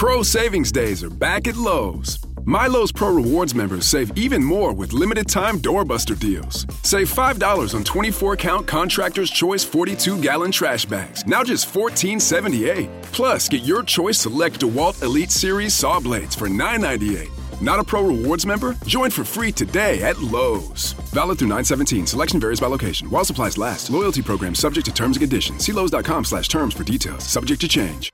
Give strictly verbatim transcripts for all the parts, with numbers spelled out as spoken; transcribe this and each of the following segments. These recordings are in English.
Pro Savings Days are back at Lowe's. My Lowe's Pro Rewards members save even more with limited-time doorbuster deals. Save five dollars on twenty-four count Contractor's Choice forty-two gallon trash bags, now just fourteen seventy-eight. Plus, get your choice select DeWalt Elite Series saw blades for nine ninety-eight. Not a Pro Rewards member? Join for free today at Lowe's. Valid through nine seventeen. Selection varies by location. While supplies last. Loyalty program subject to terms and conditions. See Lowe's.com slash terms for details. Subject to change.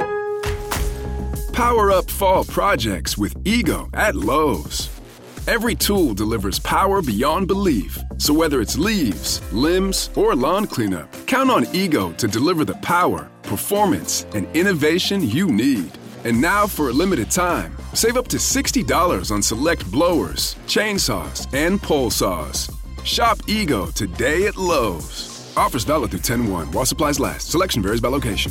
Power up fall projects with Ego at Lowe's. Every tool delivers power beyond belief. So whether it's leaves, limbs, or lawn cleanup, count on Ego to deliver the power, performance, and innovation you need. And now for a limited time, save up to sixty dollars on select blowers, chainsaws, and pole saws. Shop Ego today at Lowe's. Offers valid through ten one while supplies last. Selection varies by location.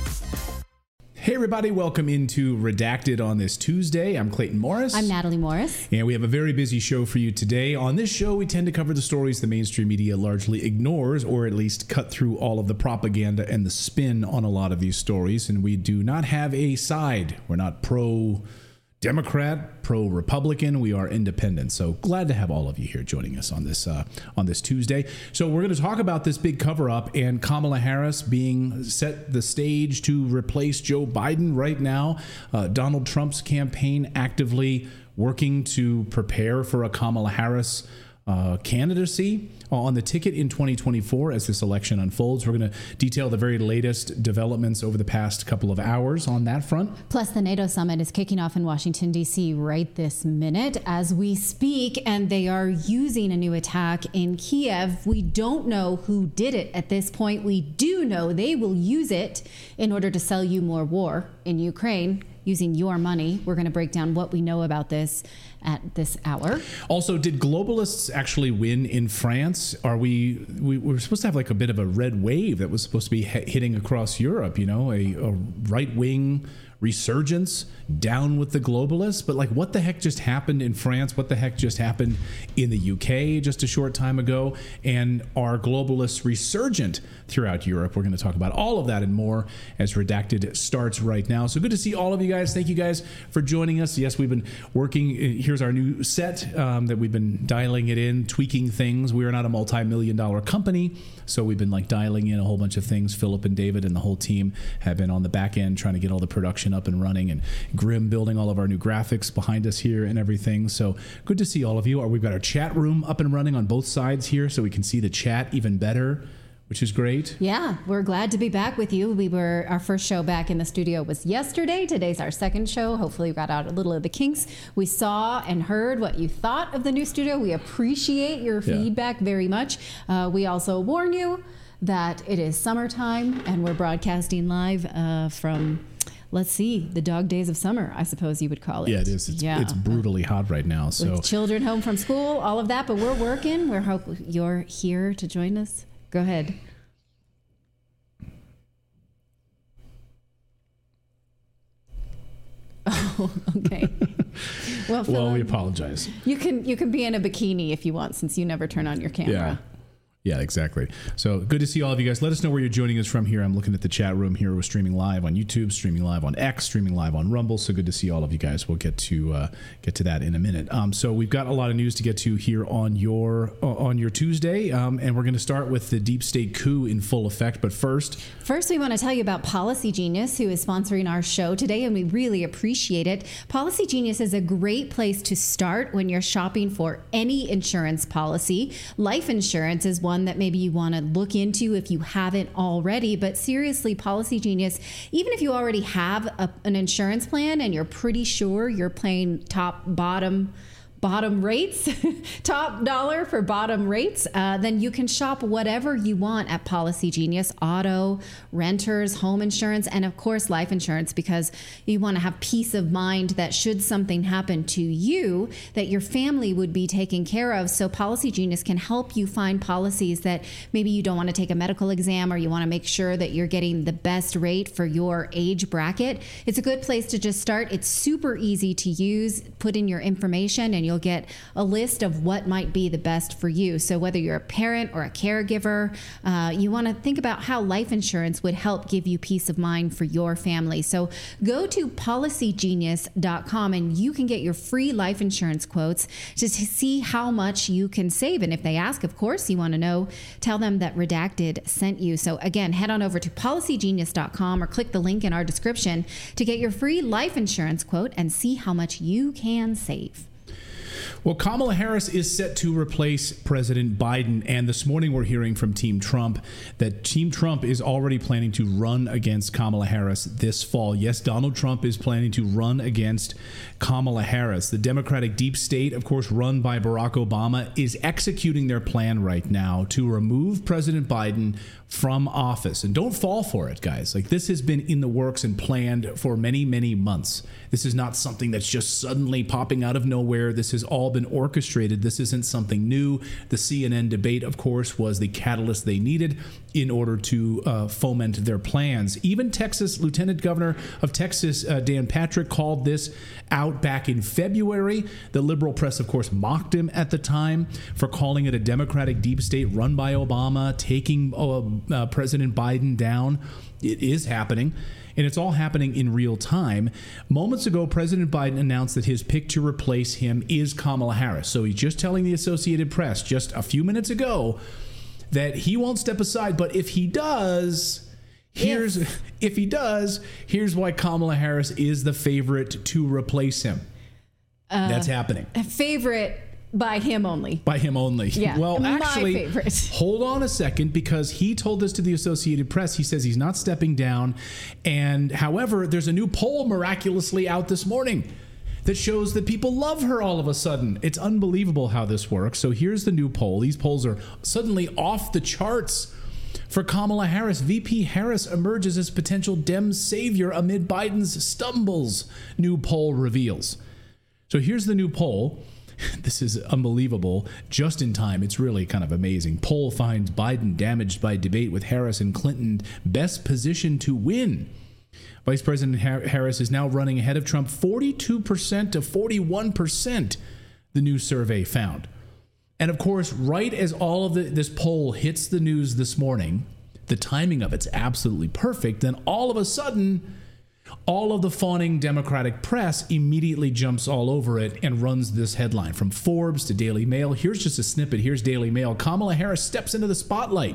Hey everybody, welcome into Redacted on this Tuesday. I'm Clayton Morris. I'm Natalie Morris. And we have a very busy show for you today. On this show, we tend to cover the stories the mainstream media largely ignores, or at least cut through all of the propaganda and the spin on a lot of these stories. And we do not have a side. We're not pro Democrat, pro-Republican. We are independent. So glad to have all of you here joining us on this uh, on this Tuesday. So we're going to talk about this big cover-up and Kamala Harris being set the stage to replace Joe Biden right now. Uh, Donald Trump's campaign actively working to prepare for a Kamala Harris Uh, candidacy on the ticket in twenty twenty-four as this election unfolds. We're going to detail the very latest developments over the past couple of hours on that front. Plus, the NATO summit is kicking off in Washington, D C right this minute as we speak, and they are using a new attack in Kiev. We don't know who did it at this point. We do know they will use it in order to sell you more war in Ukraine using your money. We're going to break down what we know about this at this hour. Also, did globalists actually win in France? Are we, we we're supposed to have like a bit of a red wave that was supposed to be he- hitting across Europe, you know, a, a right-wing resurgence, down with the globalists. But like, what the heck just happened in France? What the heck just happened in the U K just a short time ago? And are globalists resurgent throughout Europe? We're going to talk about all of that and more as Redacted starts right now. So good to see all of you guys. Thank you guys for joining us. Yes, we've been working. Here's our new set um, that we've been dialing it in, tweaking things. We are not a multi-million dollar company, so we've been like dialing in a whole bunch of things. Philip and David and the whole team have been on the back end trying to get all the production up and running, and Grim building all of our new graphics behind us here and everything. So good to see all of you. We've got our chat room up and running on both sides here, so we can see the chat even better, which is great. Yeah, we're glad to be back with you. We were, our first show back in the studio was yesterday. Today's our second show. Hopefully we got out a little of the kinks. We saw and heard what you thought of the new studio. We appreciate your Yeah. feedback very much. Uh, we also warn you that it is summertime and we're broadcasting live uh, from, let's see, the dog days of summer, I suppose you would call it. Yeah, it is. It's, yeah. it's brutally hot right now. So With children home from school, all of that, but we're working. We hope you're here to join us. Go ahead. Oh, okay. Well, Phil, well, we apologize. You can you can be in a bikini if you want, since you never turn on your camera. Yeah. Yeah, exactly. So good to see all of you guys. Let us know where you're joining us from here. I'm looking at the chat room here. We're streaming live on YouTube, streaming live on X, streaming live on Rumble. So good to see all of you guys. We'll get to uh, get to that in a minute. Um, so we've got a lot of news to get to here on your uh, on your Tuesday, um, and we're going to start with the deep state coup in full effect. But first, First, we want to tell you about Policy Genius, who is sponsoring our show today, and we really appreciate it. Policy Genius is a great place to start when you're shopping for any insurance policy. Life insurance is one that maybe you want to look into if you haven't already. But seriously, Policy Genius, even if you already have a, an insurance plan and you're pretty sure you're paying top, bottom, bottom rates, top dollar for bottom rates, uh, then you can shop whatever you want at Policy Genius. Auto, renters, home insurance, and of course life insurance, because you want to have peace of mind that should something happen to you, that your family would be taken care of. So Policy Genius can help you find policies that maybe you don't want to take a medical exam, or you want to make sure that you're getting the best rate for your age bracket. It's a good place to just start. It's super easy to use. Put in your information and you'll you'll get a list of what might be the best for you. So whether you're a parent or a caregiver, uh, you want to think about how life insurance would help give you peace of mind for your family. So go to policy genius dot com and you can get your free life insurance quotes to, to see how much you can save. And if they ask, of course, you want to know, tell them that Redacted sent you. So again, head on over to policy genius dot com or click the link in our description to get your free life insurance quote and see how much you can save. Well, Kamala Harris is set to replace President Biden. And this morning we're hearing from Team Trump that Team Trump is already planning to run against Kamala Harris this fall. Yes, Donald Trump is planning to run against Kamala Harris. The Democratic deep state, of course, run by Barack Obama, is executing their plan right now to remove President Biden from office. And don't fall for it, guys. Like, this has been in the works and planned for many, many months. This is not something that's just suddenly popping out of nowhere. This has all been orchestrated. This isn't something new. The C N N debate, of course, was the catalyst they needed in order to uh, foment their plans. Even Texas, Lieutenant Governor of Texas, uh, Dan Patrick, called this out back in February. The liberal press, of course, mocked him at the time for calling it a Democratic deep state run by Obama, taking uh, uh, President Biden down. It is happening. And it's all happening in real time. Moments ago, President Biden announced that his pick to replace him is Kamala Harris. So he's just telling the Associated Press just a few minutes ago that he won't step aside. But if he does, here's if, if he does, here's why Kamala Harris is the favorite to replace him. Uh, That's happening. A favorite by him only. By him only. Yeah, well, my actually, favorite. Hold on a second, because he told this to the Associated Press. He says he's not stepping down. And however, there's a new poll miraculously out this morning that shows that people love her all of a sudden. It's unbelievable how this works. So here's the new poll. These polls are suddenly off the charts for Kamala Harris. V P Harris emerges as potential Dem savior amid Biden's stumbles, new poll reveals. So here's the new poll. This is unbelievable. Just in time. It's really kind of amazing. Poll finds Biden damaged by debate with Harris and Clinton best positioned to win. Vice President Harris is now running ahead of Trump forty-two percent to forty-one percent, the new survey found. And of course, right as all of the, this poll hits the news this morning, the timing of it's absolutely perfect. Then all of a sudden, all of the fawning Democratic press immediately jumps all over it and runs this headline from Forbes to Daily Mail. Here's just a snippet. Here's Daily Mail. Kamala Harris steps into the spotlight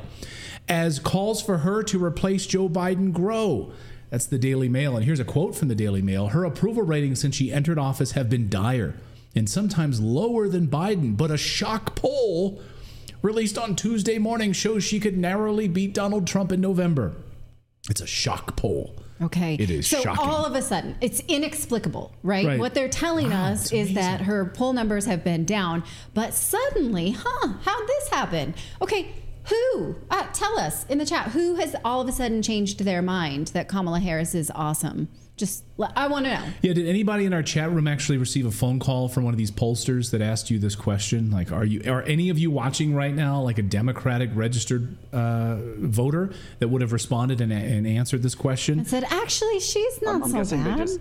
as calls for her to replace Joe Biden grow. That's the Daily Mail. And here's a quote from the Daily Mail. Her approval ratings since she entered office have been dire and sometimes lower than Biden. But a shock poll released on Tuesday morning shows she could narrowly beat Donald Trump in November. It's a shock poll. Okay. It is so shocking. All of a sudden, it's inexplicable, right? Right. What they're telling Wow, us it's is amazing. that her poll numbers have been down, but suddenly, huh, how'd this happen? Okay, who? Uh, tell us in the chat, who has all of a sudden changed their mind that Kamala Harris is awesome? Just, I want to know. Yeah, did anybody in our chat room actually receive a phone call from one of these pollsters that asked you this question? Like, are you, are any of you watching right now, like a Democratic registered uh, voter that would have responded and, and answered this question? And said, actually, she's not I'm, I'm so guessing bad. They just,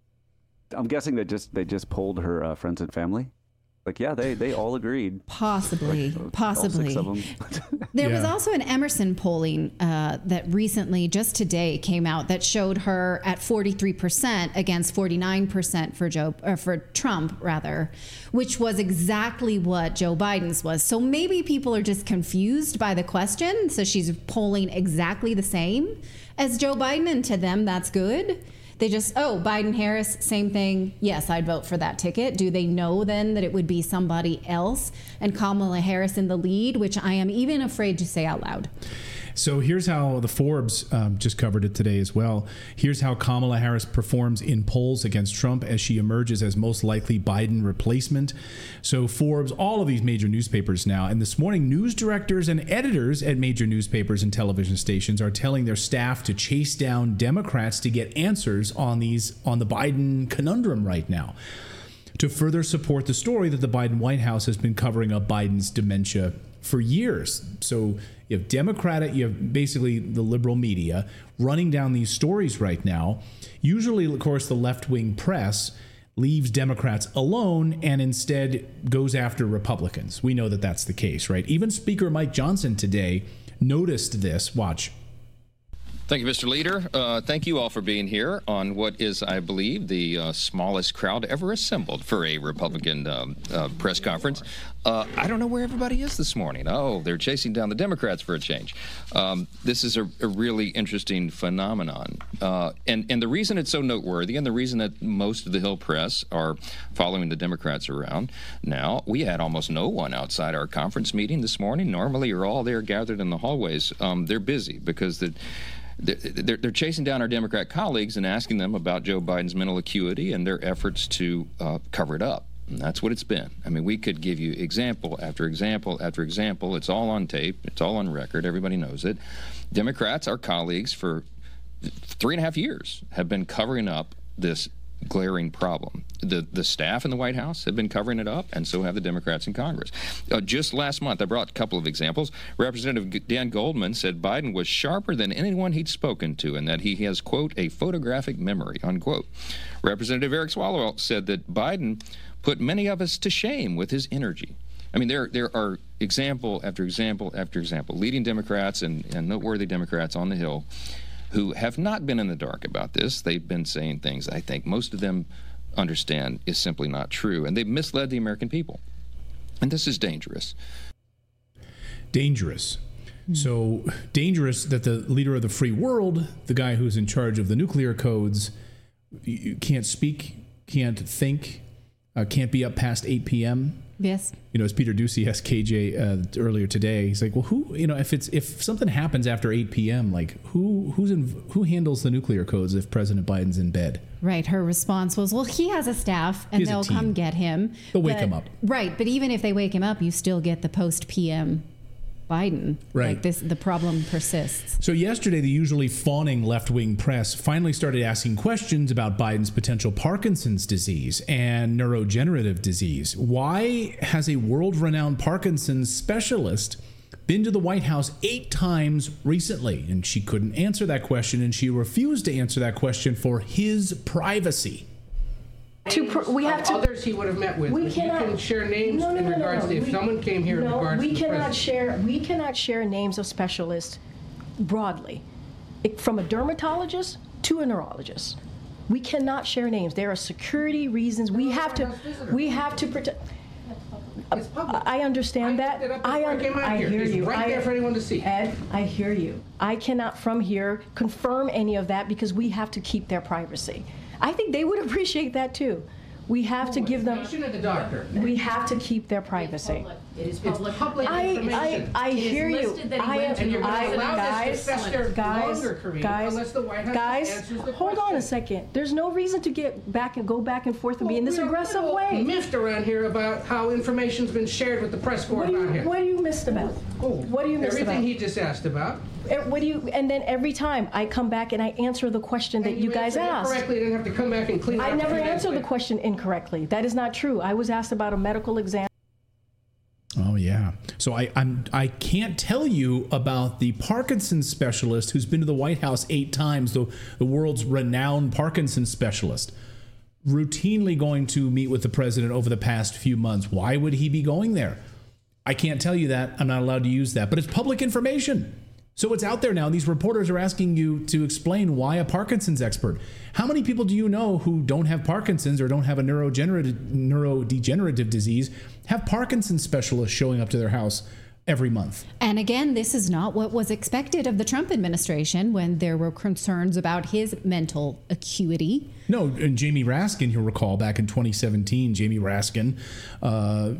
I'm guessing they just they just polled her uh, friends and family. Like, yeah, they, they all agreed. Possibly, Like, possibly. All six of them. There was Yeah. also an Emerson polling uh, that recently, just today, came out that showed her at forty-three percent against forty-nine percent for Joe or for Trump, rather, which was exactly what Joe Biden's was. So maybe people are just confused by the question. So she's polling exactly the same as Joe Biden, and to them, that's good. They just, oh, Biden, Harris, same thing. Yes, I'd vote for that ticket. Do they know then that it would be somebody else and Kamala Harris in the lead, which I am even afraid to say out loud? So here's how the Forbes um, just covered it today as well. Here's how Kamala Harris performs in polls against Trump as she emerges as most likely Biden replacement. So Forbes, all of these major newspapers now, and this morning, news directors and editors at major newspapers and television stations are telling their staff to chase down Democrats to get answers on these on the Biden conundrum right now, to further support the story that the Biden White House has been covering up Biden's dementia for years. So you have Democratic, you have basically the liberal media running down these stories right now. Usually, of course, the left-wing press leaves Democrats alone and instead goes after Republicans. We know that that's the case, right? Even Speaker Mike Johnson today noticed this. Watch. Thank you, Mister Leader. Uh, thank you all for being here on what is, I believe, the uh, smallest crowd ever assembled for a Republican um, uh, press conference. Uh, I don't know where everybody is this morning. Oh, they're chasing down the Democrats for a change. Um, this is a, a really interesting phenomenon. Uh, and, and the reason it's so noteworthy and the reason that most of the Hill press are following the Democrats around now, we had almost no one outside our conference meeting this morning. Normally, you're all there gathered in the hallways. Um, they're busy because the They're, they're chasing down our Democrat colleagues and asking them about Joe Biden's mental acuity and their efforts to uh, cover it up. And that's what it's been. I mean, we could give you example after example after example. It's all on tape. It's all on record. Everybody knows it. Democrats, our colleagues, for three and a half years have been covering up this glaring problem. The the staff in the White House have been covering it up, and so have the Democrats in Congress. Uh, just last month, I brought a couple of examples. Representative Dan Goldman said Biden was sharper than anyone he'd spoken to and that he has, quote, a photographic memory, unquote. Representative Eric Swalwell said that Biden put many of us to shame with his energy. I mean, there there are example after example after example, leading Democrats and, and noteworthy Democrats on the Hill who have not been in the dark about this. They've been saying things I think most of them understand is simply not true, and they've misled the American people. And this is dangerous. Dangerous. Mm-hmm. So dangerous that the leader of the free world, the guy who's in charge of the nuclear codes, you can't speak, can't think, uh, can't be up past eight p.m., Yes. You know, as Peter Ducey asked K J uh, earlier today, he's like, well, who, you know, if it's if something happens after eight p.m., like who who's in, who handles the nuclear codes if President Biden's in bed? Right. Her response was, well, he has a staff and they'll come get him. They'll wake but, him up. Right. But even if they wake him up, you still get the post-P M Biden. Right. Like this, the problem persists. So yesterday, the usually fawning left-wing press finally started asking questions about Biden's potential Parkinson's disease and neurodegenerative disease. Why has a world-renowned Parkinson's specialist been to the White House eight times recently? And she couldn't answer that question, and she refused to answer that question for his privacy. To pr- we have to others he would have met with. We you cannot, can share names no, no, in no, regards no, no. to if we, someone came here in no, regards we to the cannot president. share. We cannot share names of specialists broadly, it, from a dermatologist to a neurologist. We cannot share names. There are security reasons. We have to. We have to protect. It's public. I understand I that. looked it up I, before I un- came out I here. hear It's you. right I, there for anyone to see. Ed, I hear you. I cannot from here confirm any of that because we have to keep their privacy. I think they would appreciate that too. We have to give them. The doctor. We have to keep their privacy. It is public. It's public I, information. I, I hear you. I am, And you're I, going to allow guys, this to fester guys, longer, Kareem, guys, unless the White House guys, answers the hold question. on a second. There's no reason to get back and go back and forth and be in this Well, we're aggressive a little way. miffed around here about how information's been shared with the press corps What do about you, him. what do you missed about? Oh, What do you missed everything about? he just asked about. Eh, What do you? And then every time I come back and I answer the question that And you guys answered it asked. correctly, you didn't have to come back and clean it I up never a few days answered the later. question incorrectly. That is not true. I was asked about a medical exam. Oh yeah. So I I'm I can't tell you about the Parkinson's specialist who's been to the White House eight times, the the world's renowned Parkinson's specialist, routinely going to meet with the president over the past few months. Why would he be going there? I can't tell you that. I'm not allowed to use that, but it's public information. So it's out there now. And these reporters are asking you to explain why a Parkinson's expert. How many people do you know who don't have Parkinson's or don't have a neurodegenerative, neurodegenerative disease have Parkinson's specialists showing up to their house every month? And again, this is not what was expected of the Trump administration when there were concerns about his mental acuity. No, and Jamie Raskin, you'll recall, back in twenty seventeen, Jamie Raskin, uh,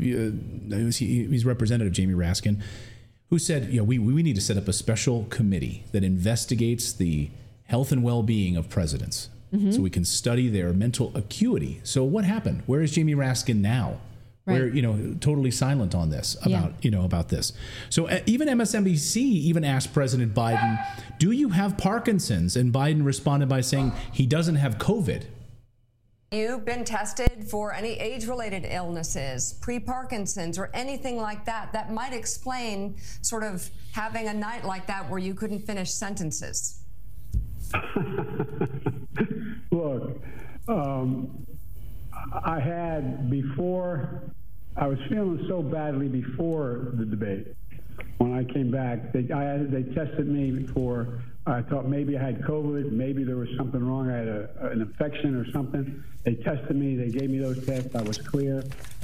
he's Representative Jamie Raskin, who said, you know, we, we need to set up a special committee that investigates the health and well-being of presidents mm-hmm. so we can study their mental acuity. So what happened? Where is Jamie Raskin now? Right. Where, you know, totally silent on this, about, Yeah. you know, about this. So uh, even M S N B C even asked President Biden, do you have Parkinson's? And Biden responded by saying he doesn't have COVID. You've been tested for any age-related illnesses, pre-Parkinson's, or anything like that, that might explain sort of having a night like that where you couldn't finish sentences. Look, um, I had before, I was feeling so badly before the debate. When I came back, they, I, they tested me for, I thought maybe I had COVID, maybe there was something wrong, I had a, an infection or something. They tested me, they gave me those tests, I was clear.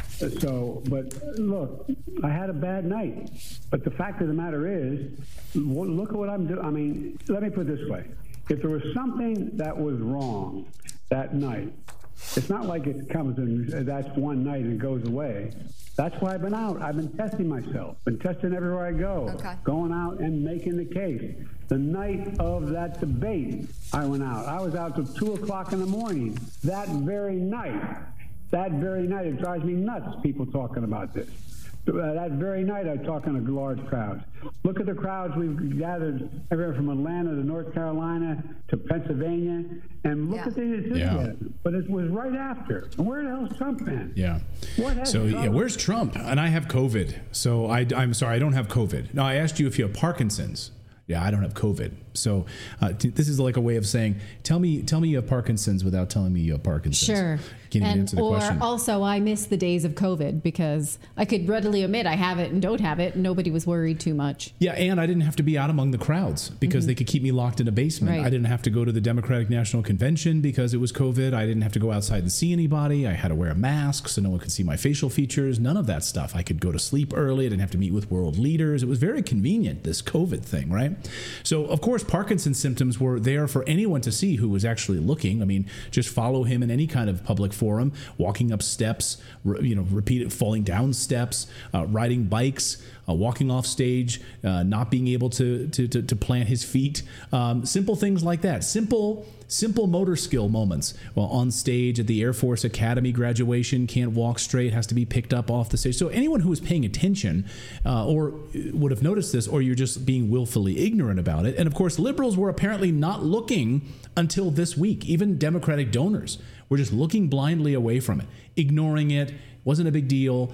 So, but look, I had a bad night. But the fact of the matter is, look at what I'm doing. I mean, let me put it this way. If there was something that was wrong that night, it's not like it comes and that's one night and it goes away. That's why I've been out. I've been testing myself, been testing everywhere I go, okay. going out and making the case. The night of that debate, I went out. I was out till two o'clock in the morning that very night. That very night, it drives me nuts, people talking about this. Uh, that very night, I'm talking to large crowds. Look at the crowds we've gathered everywhere from Atlanta to North Carolina to Pennsylvania, and look yeah. at the yeah. But it was right after. Where the hell's Trump been? Yeah. What has so Trump? yeah, where's Trump? And I have COVID. So I, I'm sorry, I don't have COVID. No, I asked you if you have Parkinson's. Yeah, I don't have COVID. So uh, t- this is like a way of saying, tell me, tell me you have Parkinson's without telling me you have Parkinson's. Sure. Can't even and, answer the or question. Also, I miss the days of COVID because I could readily admit I have it and don't have it. And nobody was worried too much. Yeah, and I didn't have to be out among the crowds because mm-hmm. they could keep me locked in a basement. Right. I didn't have to go to the Democratic National Convention because it was COVID. I didn't have to go outside and see anybody. I had to wear a mask so no one could see my facial features. None of that stuff. I could go to sleep early. I didn't have to meet with world leaders. It was very convenient, this COVID thing, right? So, of course, Parkinson's symptoms were there for anyone to see who was actually looking. I mean, just follow him in any kind of public forum, walking up steps, you know, repeat falling down steps, uh, riding bikes, uh, walking off stage, uh, not being able to, to, to, to plant his feet. Um, simple things like that. Simple, simple motor skill moments. Well, on stage at the Air Force Academy graduation, can't walk straight, has to be picked up off the stage. So anyone who was paying attention uh, or would have noticed this, or you're just being willfully ignorant about it. And of course, liberals were apparently not looking until this week. Even Democratic donors were just looking blindly away from it, ignoring it. Wasn't a big deal.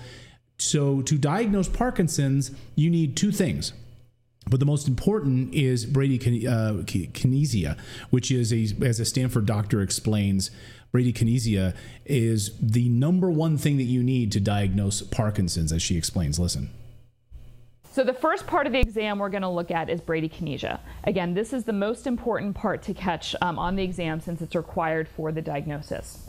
So to diagnose Parkinson's, you need two things. But the most important is bradykinesia, which is, a, as a Stanford doctor explains, bradykinesia is the number one thing that you need to diagnose Parkinson's, as she explains. Listen. So the first part of the exam we're going to look at is bradykinesia. Again, this is the most important part to catch um, on the exam since it's required for the diagnosis.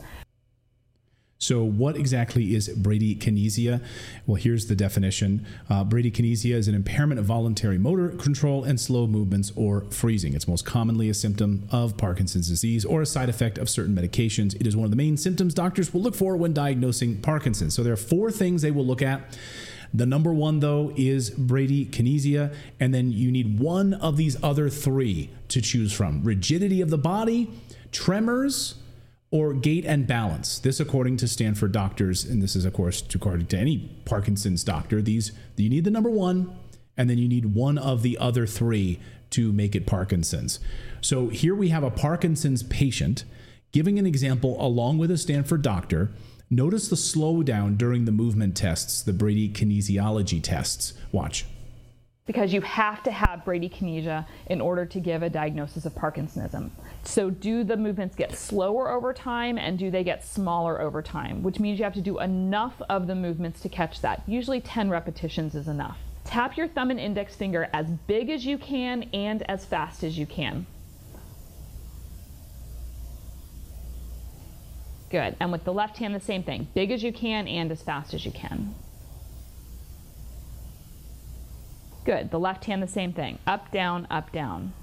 So what exactly is bradykinesia? Well, here's the definition. Uh, bradykinesia is an impairment of voluntary motor control and slow movements or freezing. It's most commonly a symptom of Parkinson's disease or a side effect of certain medications. It is one of the main symptoms doctors will look for when diagnosing Parkinson's. So there are four things they will look at. The number one, though, is bradykinesia, and then you need one of these other three to choose from. Rigidity of the body, tremors, or gait and balance. This, according to Stanford doctors, and this is, of course, according to any Parkinson's doctor, these you need the number one, and then you need one of the other three to make it Parkinson's. So here we have a Parkinson's patient giving an example along with a Stanford doctor. Notice the slowdown during the movement tests, the bradykinesiology tests. Watch. Because you have to have bradykinesia in order to give a diagnosis of Parkinsonism. So do the movements get slower over time, and do they get smaller over time? Which means you have to do enough of the movements to catch that. Usually ten repetitions is enough. Tap your thumb and index finger as big as you can and as fast as you can. Good. And with the left hand, the same thing. Big as you can and as fast as you can. Good. The left hand, the same thing. Up, down, up, down.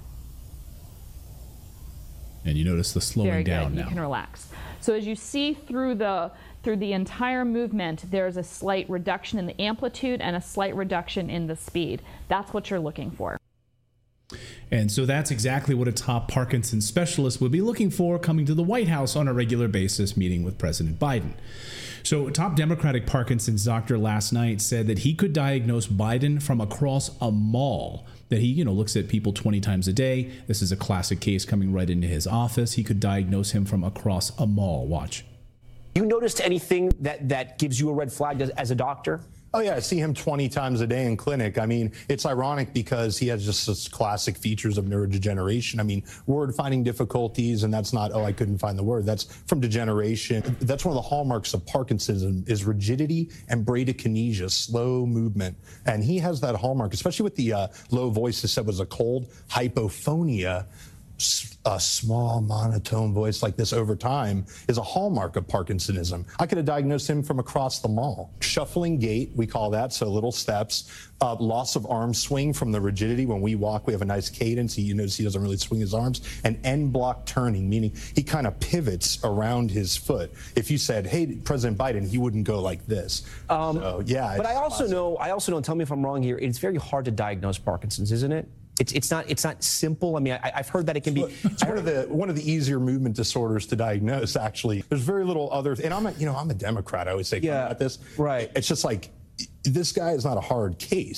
And you notice the slowing Very down good. now. You can relax. So as you see through the through the entire movement, there's a slight reduction in the amplitude and a slight reduction in the speed. That's what you're looking for. And so that's exactly what a top Parkinson's specialist would be looking for coming to the White House on a regular basis, meeting with President Biden. So a top Democratic Parkinson's doctor last night said that he could diagnose Biden from across a mall, that he, you know, looks at people twenty times a day. This is a classic case coming right into his office. He could diagnose him from across a mall. Watch. You noticed anything that, that gives you a red flag as, as a doctor? Oh, yeah, I see him twenty times a day in clinic. I mean, it's ironic because he has just such classic features of neurodegeneration. I mean, word finding difficulties, and that's not, oh, I couldn't find the word. That's from degeneration. That's one of the hallmarks of Parkinsonism is rigidity and bradykinesia, slow movement. And he has that hallmark, especially with the uh, low voice that said was a cold, hypophonia. A small monotone voice like this over time is a hallmark of Parkinsonism. I could have diagnosed him from across the mall. Shuffling gait, we call that, so little steps. Uh, loss of arm swing from the rigidity. When we walk, we have a nice cadence. He, you notice he doesn't really swing his arms. And end block turning, meaning he kind of pivots around his foot. If you said, hey, President Biden, he wouldn't go like this. Um, so, yeah. But I also classic. know, I also know, tell me if I'm wrong here, it's very hard to diagnose Parkinson's, isn't it? It's it's not it's not simple. I mean, I, I've heard that it can be. It's one of the one of the easier movement disorders to diagnose. Actually, there's very little other. And I'm a you know I'm a Democrat. I always say yeah, about this. Right. It's just like this guy is not a hard case.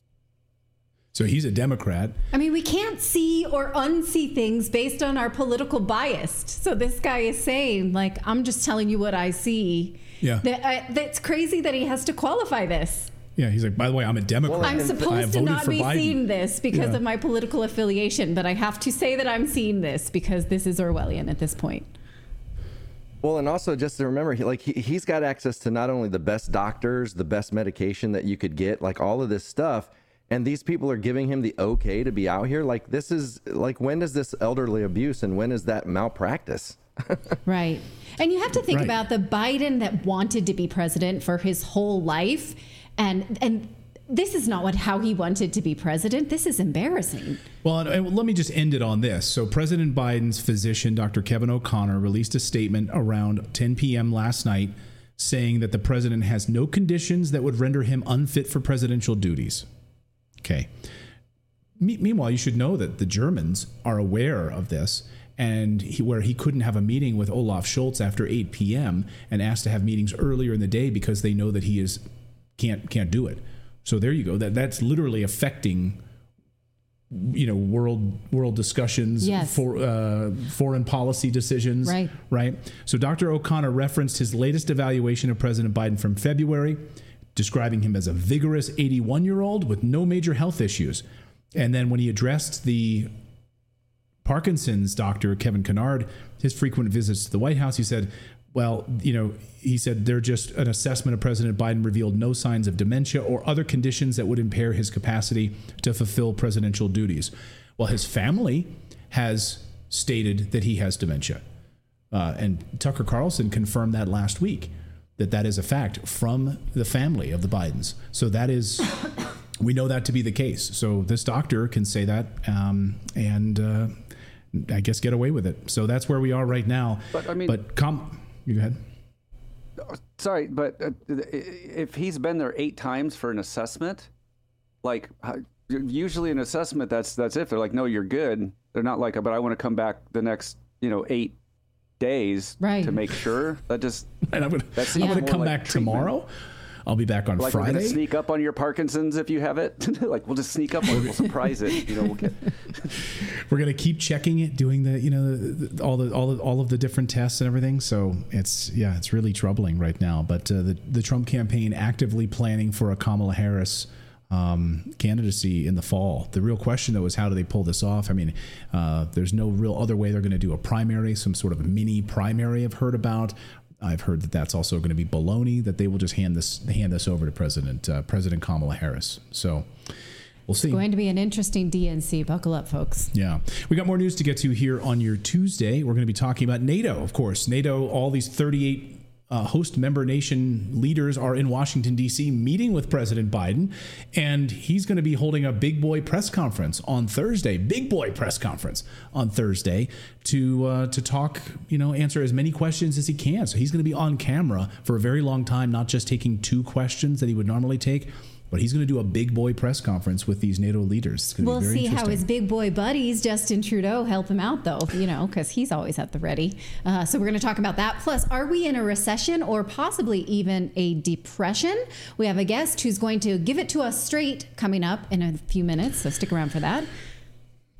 So he's a Democrat. I mean, we can't see or unsee things based on our political bias. So this guy is saying, like, I'm just telling you what I see. Yeah. That, I, that's crazy that he has to qualify this. Yeah, he's like, by the way, I'm a Democrat. I'm supposed to not be Biden. seeing this because yeah. of my political affiliation, but I have to say that I'm seeing this because this is Orwellian at this point. Well, and also just to remember, he, like he, he's got access to not only the best doctors, the best medication that you could get, like all of this stuff, and these people are giving him the okay to be out here. Like this is like, when is this elderly abuse and when is that malpractice? Right. And you have to think right. about the Biden that wanted to be president for his whole life. And and this is not what how he wanted to be president. This is embarrassing. Well, and, and let me just end it on this. So President Biden's physician, Doctor Kevin O'Connor, released a statement around ten p.m. last night saying that the president has no conditions that would render him unfit for presidential duties. Okay. Me- meanwhile, you should know that the Germans are aware of this, and he, where he couldn't have a meeting with Olaf Scholz after eight p.m. and asked to have meetings earlier in the day because they know that he is can't can't do it. So there you go. That that's literally affecting, you know, world world discussions, yes. for uh, foreign policy decisions. Right. Right. So Doctor O'Connor referenced his latest evaluation of President Biden from February, describing him as a vigorous eighty-one-year-old with no major health issues. And then when he addressed the Parkinson's doctor, Kevin Kennard, his frequent visits to the White House, he said, well, you know, he said they're just an assessment of President Biden revealed no signs of dementia or other conditions that would impair his capacity to fulfill presidential duties. Well, his family has stated that he has dementia. Uh, and Tucker Carlson confirmed that last week, that that is a fact from the family of the Bidens. So that is, we know that to be the case. So this doctor can say that um, and uh, I guess get away with it. So that's where we are right now. But I mean, but com- you go ahead. Sorry, but uh, if he's been there eight times for an assessment, like usually an assessment, that's that's if they're like, no, you're good. They're not like, but I want to come back the next, you know, eight days right. to make sure. That just and I'm gonna, that I'm gonna come like back treatment. tomorrow. I'll be back on like Friday. We're gonna sneak up on your Parkinson's if you have it. Like we'll just sneak up on it. We'll surprise it. You know, we'll get. We're gonna keep checking it, doing the you know the, the, all the all the, all of the different tests and everything. So it's yeah, it's really troubling right now. But uh, the the Trump campaign actively planning for a Kamala Harris um, candidacy in the fall. The real question though is how do they pull this off? I mean, uh, there's no real other way they're going to do a primary, some sort of a mini primary. I've heard about. I've heard that that's also going to be baloney, that they will just hand this hand this over to President uh, President Kamala Harris. So we'll see. It's going to be an interesting D N C. Buckle up, folks. Yeah. We got more news to get to here on your Tuesday. We're going to be talking about NATO, of course. NATO, all these thirty-eight uh, host member nation leaders are in Washington, D C, meeting with President Biden. And he's going to be holding a big boy press conference on Thursday, big boy press conference on Thursday to uh, to talk, you know, answer as many questions as he can. So he's going to be on camera for a very long time, not just taking two questions that he would normally take, but he's going to do a big boy press conference with these NATO leaders. It's going to we'll be very see interesting. how his big boy buddies, Justin Trudeau, help him out, though, you know, because he's always at the ready. Uh, so we're going to talk about that. Plus, are we in a recession or possibly even a depression? We have a guest who's going to give it to us straight coming up in a few minutes, so stick around for that.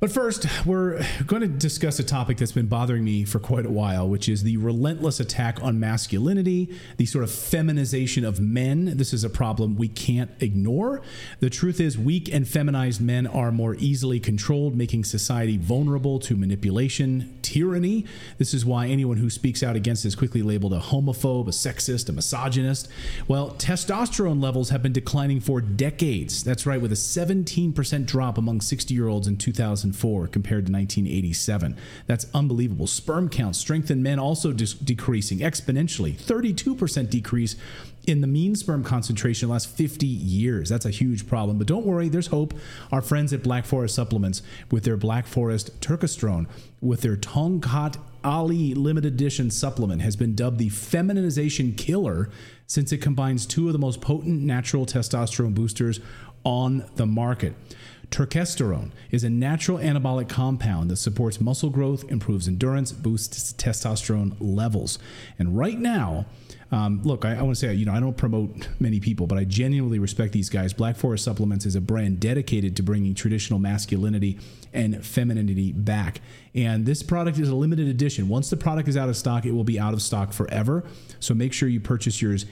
But first, we're going to discuss a topic that's been bothering me for quite a while, which is the relentless attack on masculinity, the sort of feminization of men. This is a problem we can't ignore. The truth is, weak and feminized men are more easily controlled, making society vulnerable to manipulation, tyranny. This is why anyone who speaks out against is quickly labeled a homophobe, a sexist, a misogynist. Well, testosterone levels have been declining for decades. That's right, with a seventeen percent drop among sixty-year-olds in two thousand four compared to nineteen eighty-seven. That's unbelievable. Sperm count, strength in men also de- decreasing exponentially. thirty-two percent decrease in the mean sperm concentration in the last fifty years. That's a huge problem. But don't worry, there's hope. Our friends at Black Forest Supplements with their Black Forest Turkestrone, with their Tongkat Ali limited edition supplement, has been dubbed the feminization killer since it combines two of the most potent natural testosterone boosters on the market. Turkesterone is a natural anabolic compound that supports muscle growth, improves endurance, boosts testosterone levels. And right now, um, look, I, I want to say, you know, I don't promote many people, but I genuinely respect these guys. Black Forest Supplements is a brand dedicated to bringing traditional masculinity and femininity back. And this product is a limited edition. Once the product is out of stock, it will be out of stock forever. So make sure you purchase yours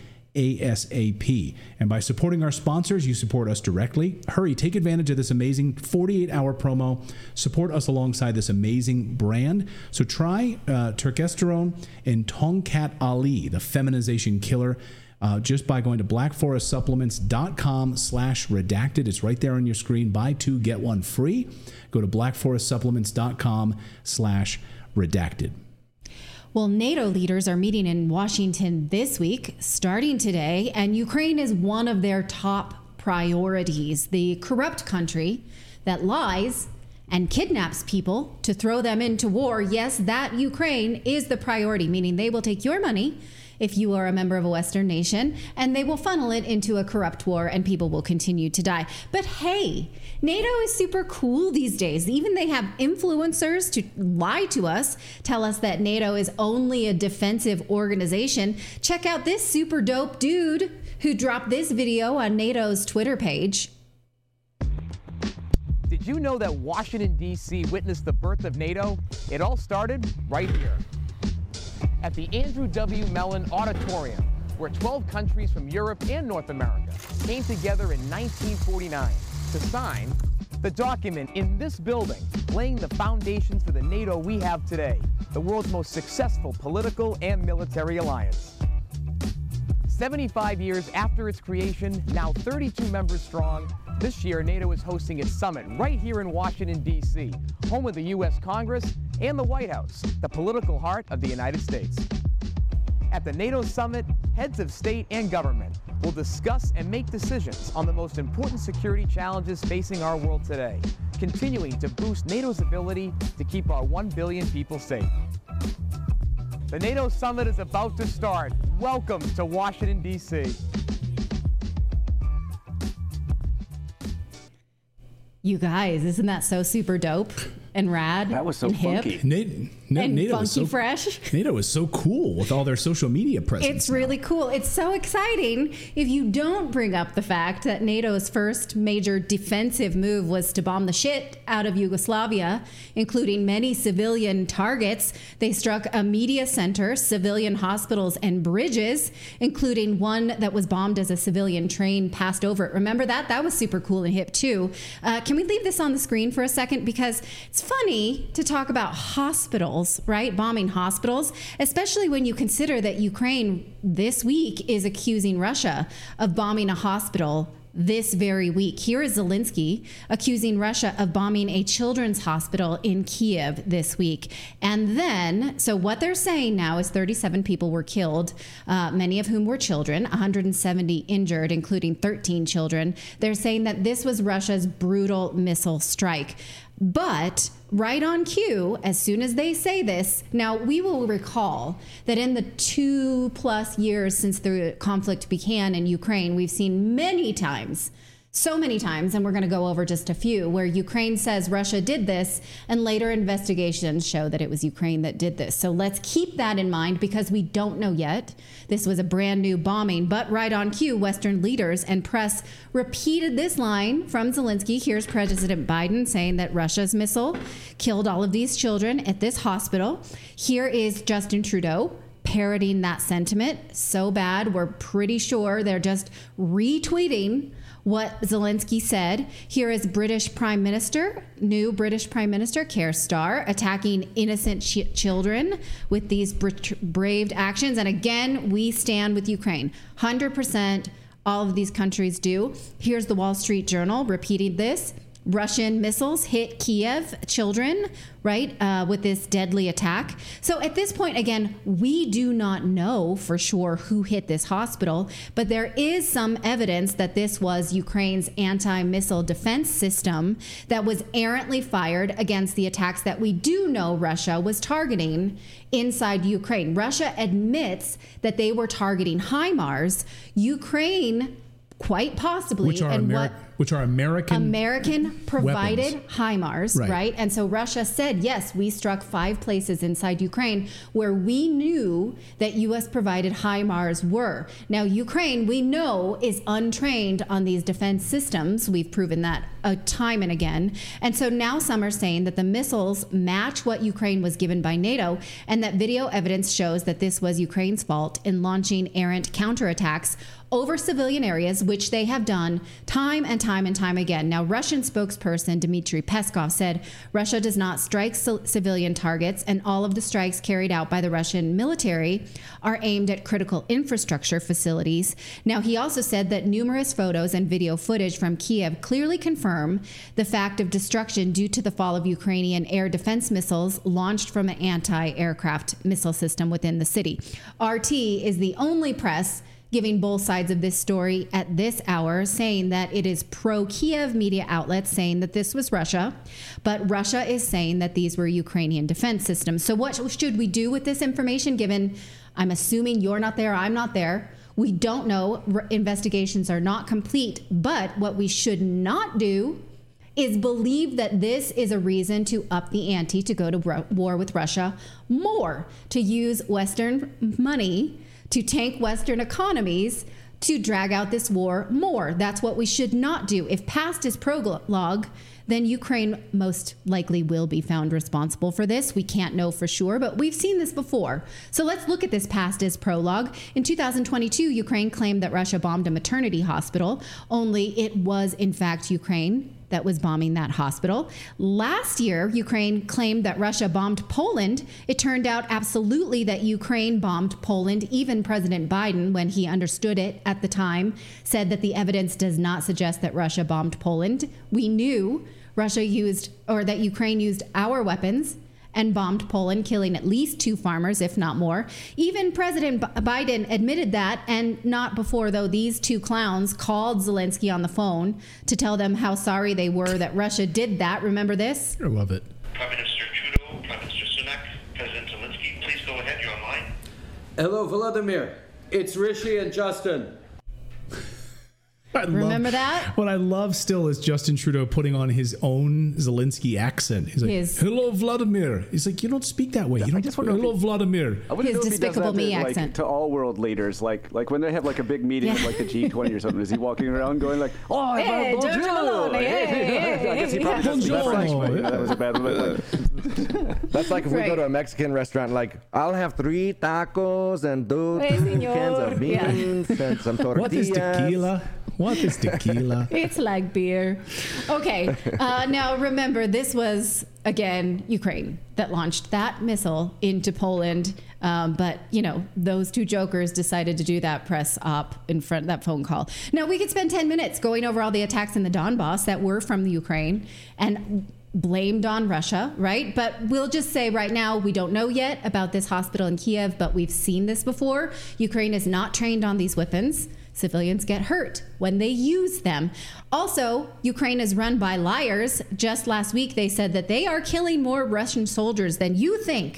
ASAP. And by supporting our sponsors, you support us directly. Hurry, take advantage of this amazing forty-eight hour promo. Support us alongside this amazing brand. So try uh, Turkesterone and Tongkat Ali, the feminization killer, uh, just by going to blackforestsupplements.com slash redacted. It's right there on your screen. Buy two, get one free. Go to blackforestsupplements.com slash redacted. Well, NATO leaders are meeting in Washington this week, starting today, and Ukraine is one of their top priorities. The corrupt country that lies and kidnaps people to throw them into war. Yes, that Ukraine is the priority, meaning they will take your money if you are a member of a Western nation, and they will funnel it into a corrupt war, and people will continue to die. But hey, NATO is super cool these days. Even they have influencers to lie to us, tell us that NATO is only a defensive organization. Check out this super dope dude who dropped this video on NATO's Twitter page. Did you know that Washington, D C witnessed the birth of NATO? It all started right here at the Andrew W. Mellon Auditorium, where twelve countries from Europe and North America came together in nineteen forty-nine to sign the document in this building, laying the foundations for the NATO we have today, the world's most successful political and military alliance. seventy-five years after its creation, now thirty-two members strong, this year NATO is hosting its summit right here in Washington, D C, home of the U S Congress and the White House, the political heart of the United States. At the NATO summit, heads of state and government will discuss and make decisions on the most important security challenges facing our world today, continuing to boost NATO's ability to keep our one billion people safe. The NATO summit is about to start. Welcome to Washington, D C. You guys, isn't that so super dope and rad? That was so and funky. hip Na- na- and NATO funky is so, fresh. NATO is so cool with all their social media presence. It's really cool. It's so exciting if you don't bring up the fact that NATO's first major defensive move was to bomb the shit out of Yugoslavia, including many civilian targets. They struck a media center, civilian hospitals, and bridges, including one that was bombed as a civilian train passed over it. Remember that? That was super cool and hip too. Uh, can we leave this on the screen for a second? Because it's funny to talk about hospitals, right? Bombing hospitals, especially when you consider that Ukraine this week is accusing Russia of bombing a hospital this very week. Here is Zelensky accusing Russia of bombing a children's hospital in Kiev this week. And then, so what they're saying now is thirty-seven people were killed, uh, many of whom were children, one hundred seventy injured, including thirteen children. They're saying that this was Russia's brutal missile strike. But right on cue, as soon as they say this, now we will recall that in the two plus years since the conflict began in Ukraine, we've seen many times so many times, and we're going to go over just a few, where Ukraine says Russia did this, and later investigations show that it was Ukraine that did this. So let's keep that in mind because we don't know yet. This was a brand new bombing, but right on cue, Western leaders and press repeated this line from Zelensky. Here's President Biden saying that Russia's missile killed all of these children at this hospital. Here is Justin Trudeau parroting that sentiment. So bad, we're pretty sure they're just retweeting what Zelensky said. Here is British Prime Minister, new British Prime Minister Keir Starr, attacking innocent ch- children with these bra- braved actions. And again, we stand with Ukraine. one hundred percent all of these countries do. Here's the Wall Street Journal repeating this. Russian missiles hit Kiev children, right, uh, with this deadly attack. So at this point, again, we do not know for sure who hit this hospital, but there is some evidence that this was Ukraine's anti-missile defense system that was errantly fired against the attacks that we do know Russia was targeting inside Ukraine. Russia admits that they were targeting HIMARS. Ukraine, quite possibly, which are, and Ameri- what which are American American provided weapons. HIMARS, right. right? And so Russia said, yes, we struck five places inside Ukraine where we knew that U S provided HIMARS were. Now, Ukraine, we know, is untrained on these defense systems. We've proven that a time and again. And so now some are saying that the missiles match what Ukraine was given by NATO, and that video evidence shows that this was Ukraine's fault in launching errant counterattacks over civilian areas, which they have done time and time and time again. Now, Russian spokesperson Dmitry Peskov said Russia does not strike c- civilian targets, and all of the strikes carried out by the Russian military are aimed at critical infrastructure facilities. Now, he also said that numerous photos and video footage from Kiev clearly confirm the fact of destruction due to the fall of Ukrainian air defense missiles launched from an anti-aircraft missile system within the city. R T is the only press giving both sides of this story at this hour, saying that it is pro-Kiev media outlets saying that this was Russia, but Russia is saying that these were Ukrainian defense systems. So what should we do with this information, given I'm assuming you're not there, I'm not there? We don't know. R- investigations are not complete, but what we should not do is believe that this is a reason to up the ante, to go to ro- war with Russia more, to use Western money to tank Western economies, to drag out this war more. That's what we should not do. If past is prologue, then Ukraine most likely will be found responsible for this. We can't know for sure, but we've seen this before. So let's look at this past as prologue. In two thousand twenty-two, Ukraine claimed that Russia bombed a maternity hospital, only it was in fact Ukraine that was bombing that hospital. Last year, Ukraine claimed that Russia bombed Poland. It turned out absolutely that Ukraine bombed Poland. Even President Biden, when he understood it at the time, said that the evidence does not suggest that Russia bombed Poland. We knew Russia used, or that Ukraine used our weapons and bombed Poland, killing at least two farmers, if not more. Even President B- Biden admitted that, and not before, though, these two clowns called Zelensky on the phone to tell them how sorry they were that Russia did that. Remember this? I love it. Prime Minister Trudeau, Prime Minister Sunak, President Zelensky, please go ahead, you're online. Hello, Vladimir. It's Rishi and Justin. I Remember love, that? What I love still is Justin Trudeau putting on his own Zelensky accent. He's like, his, hello, Vladimir. He's like, you don't speak that way. You don't, I just hello, he, Vladimir. I wouldn't his know if despicable he does that me to, accent. Like, to all world leaders, like like when they have like a big meeting Yeah. at like the G twenty or something, is he walking around going like, oh, Hey, bonjour. Giorgio, hey, hey, I guess he probably doesn't speak Bonjour. French, but, you know, that was a bad one. Like, That's like if we Right. go to a Mexican restaurant, like, I'll have three tacos and two Hey, senor. cans of Yeah. beans and some tortillas. What is tequila? What is tequila? It's like beer. Okay. Uh, now, remember, this was, again, Ukraine that launched that missile into Poland. Um, but, you know, those two jokers decided to do that press op in front of that phone call. Now, we could spend ten minutes going over all the attacks in the Donbass that were from the Ukraine and blamed on Russia, right? But we'll just say right now, we don't know yet about this hospital in Kiev, but we've seen this before. Ukraine is not trained on these weapons. Civilians get hurt when they use them. Also, Ukraine is run by liars. Just last week, they said that they are killing more Russian soldiers than you think.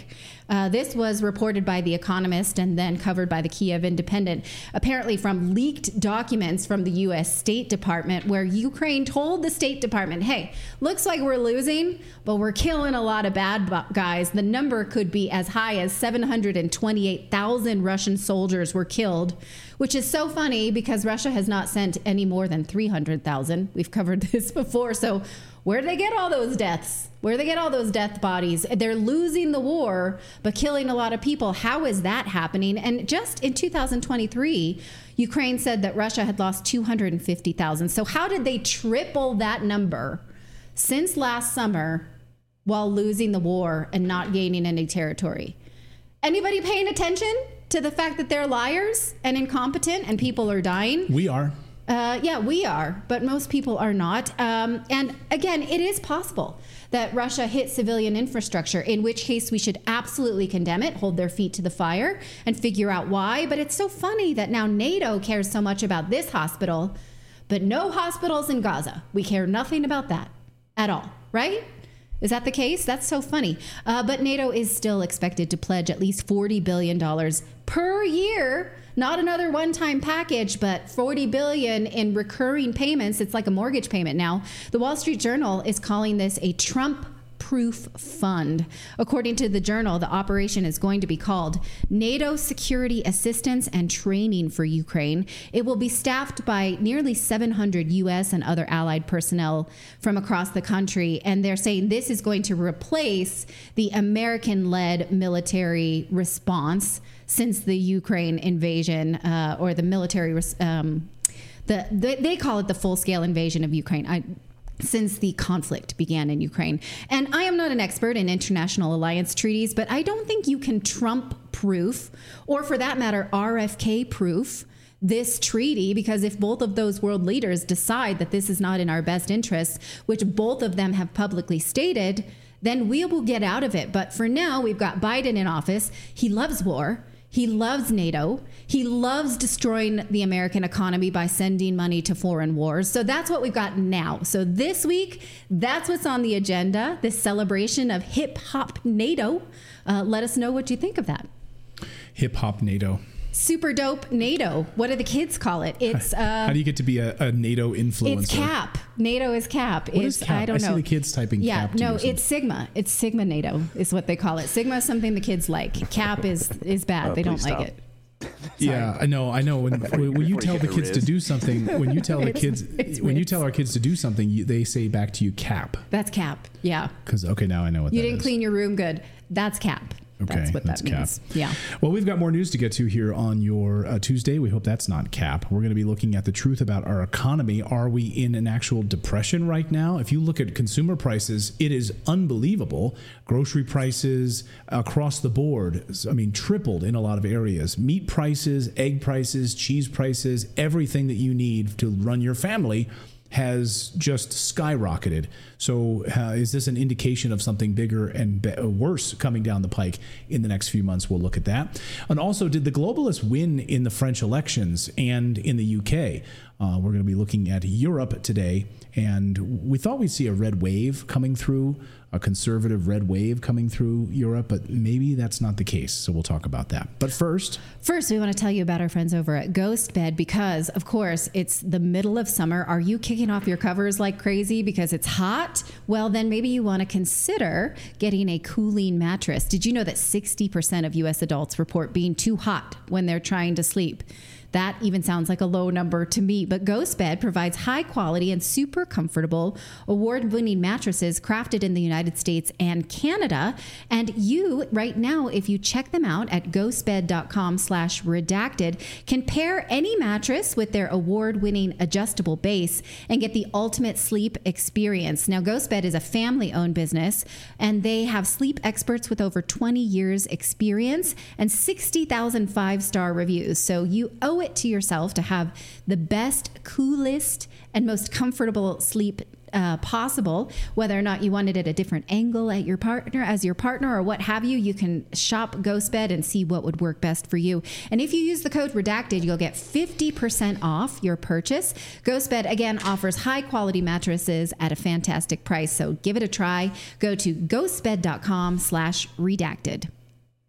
Uh, this was reported by The Economist and then covered by the Kiev Independent, apparently from leaked documents from the U S State Department, where Ukraine told the State Department, hey, looks like we're losing, but we're killing a lot of bad guys. The number could be as high as seven hundred twenty-eight thousand Russian soldiers were killed, which is so funny because Russia has not sent any more than three hundred thousand. We've covered this before. So where do they get all those deaths? Where do they get all those death bodies? They're losing the war, but killing a lot of people. How is that happening? And just in two thousand twenty-three, Ukraine said that Russia had lost two hundred fifty thousand. So how did they triple that number since last summer while losing the war and not gaining any territory? Anybody paying attention to the fact that they're liars and incompetent and people are dying? We are. Uh, yeah, we are, but most people are not. Um, and again, it is possible that Russia hit civilian infrastructure, in which case we should absolutely condemn it, hold their feet to the fire, and figure out why. But it's so funny that now NATO cares so much about this hospital, but no hospitals in Gaza. We care nothing about that at all, right? Is that the case? That's so funny. Uh, but NATO is still expected to pledge at least forty billion dollars per year. Not another one-time package, but forty billion dollars in recurring payments. It's like a mortgage payment now. The Wall Street Journal is calling this a Trump-proof fund. According to the Journal, the operation is going to be called NATO Security Assistance and Training for Ukraine. It will be staffed by nearly seven hundred U S and other allied personnel from across the country. And they're saying this is going to replace the American-led military response since the Ukraine invasion, uh, or the military, um, the, the they call it the full-scale invasion of Ukraine. I, since the conflict began in Ukraine. And I am not an expert in international alliance treaties, but I don't think you can Trump-proof, or for that matter, R F K-proof this treaty, because if both of those world leaders decide that this is not in our best interests, which both of them have publicly stated, then we will get out of it. But for now, we've got Biden in office. He loves war. He loves NATO. He loves destroying the American economy by sending money to foreign wars. So that's what we've got now. So this week, that's what's on the agenda, this celebration of hip hop NATO. Uh, let us know what you think of that. Hip hop NATO. Super dope NATO. What do the kids call it? It's uh, how do you get to be a, a NATO influencer? It's CAP. NATO is CAP. What it's, is CAP? I don't I know. see the kids typing yeah, CAP. no, it's Sigma. It's Sigma NATO is what they call it. Sigma is something the kids like. CAP is is bad. Oh, they don't stop. like it. Yeah, I know. I know. When, when, when you tell the kids to do something, when you tell the It's- kids, it's when you Ritz. tell our kids to do something, you, they say back to you CAP. That's CAP. Yeah. Because okay, now I know what You that didn't is. clean your room good. That's CAP. Okay, that's what that's that means. CAP. Yeah. Well, we've got more news to get to here on your uh, Tuesday. We hope that's not CAP. We're going to be looking at the truth about our economy. Are we in an actual depression right now? If you look at consumer prices, it is unbelievable. Grocery prices across the board, I mean, tripled in a lot of areas. Meat prices, egg prices, cheese prices, everything that you need to run your family has just skyrocketed. So uh, is this an indication of something bigger and be- worse coming down the pike in the next few months? We'll look at that. And also, did the globalists win in the French elections and in the U K? Uh, we're going to be looking at Europe today. And we thought we'd see a red wave coming through, a conservative red wave coming through Europe, but maybe that's not the case. So we'll talk about that. But first... First, we want to tell you about our friends over at Ghost Bed because, of course, it's the middle of summer. Are you kicking off your covers like crazy because it's hot? Well, then maybe you want to consider getting a cooling mattress. Did you know that sixty percent of U S adults report being too hot when they're trying to sleep? That even sounds like a low number to me, but Ghost Bed provides high quality and super comfortable award-winning mattresses crafted in the United States and Canada. And you, right now, if you check them out at ghostbed.com slash redacted, can pair any mattress with their award-winning adjustable base and get the ultimate sleep experience. Now, Ghost Bed is a family-owned business, and they have sleep experts with over twenty years experience and sixty thousand five-star reviews. So you owe it to yourself to have the best, coolest, and most comfortable sleep uh, possible. Whether or not you wanted it at a different angle at your partner, as your partner, or what have you, you can shop Ghost Bed and see what would work best for you. And if you use the code redacted, you'll get fifty percent off your purchase. Ghost Bed again offers high quality mattresses at a fantastic price. So give it a try. Go to ghostbed.com slash redacted.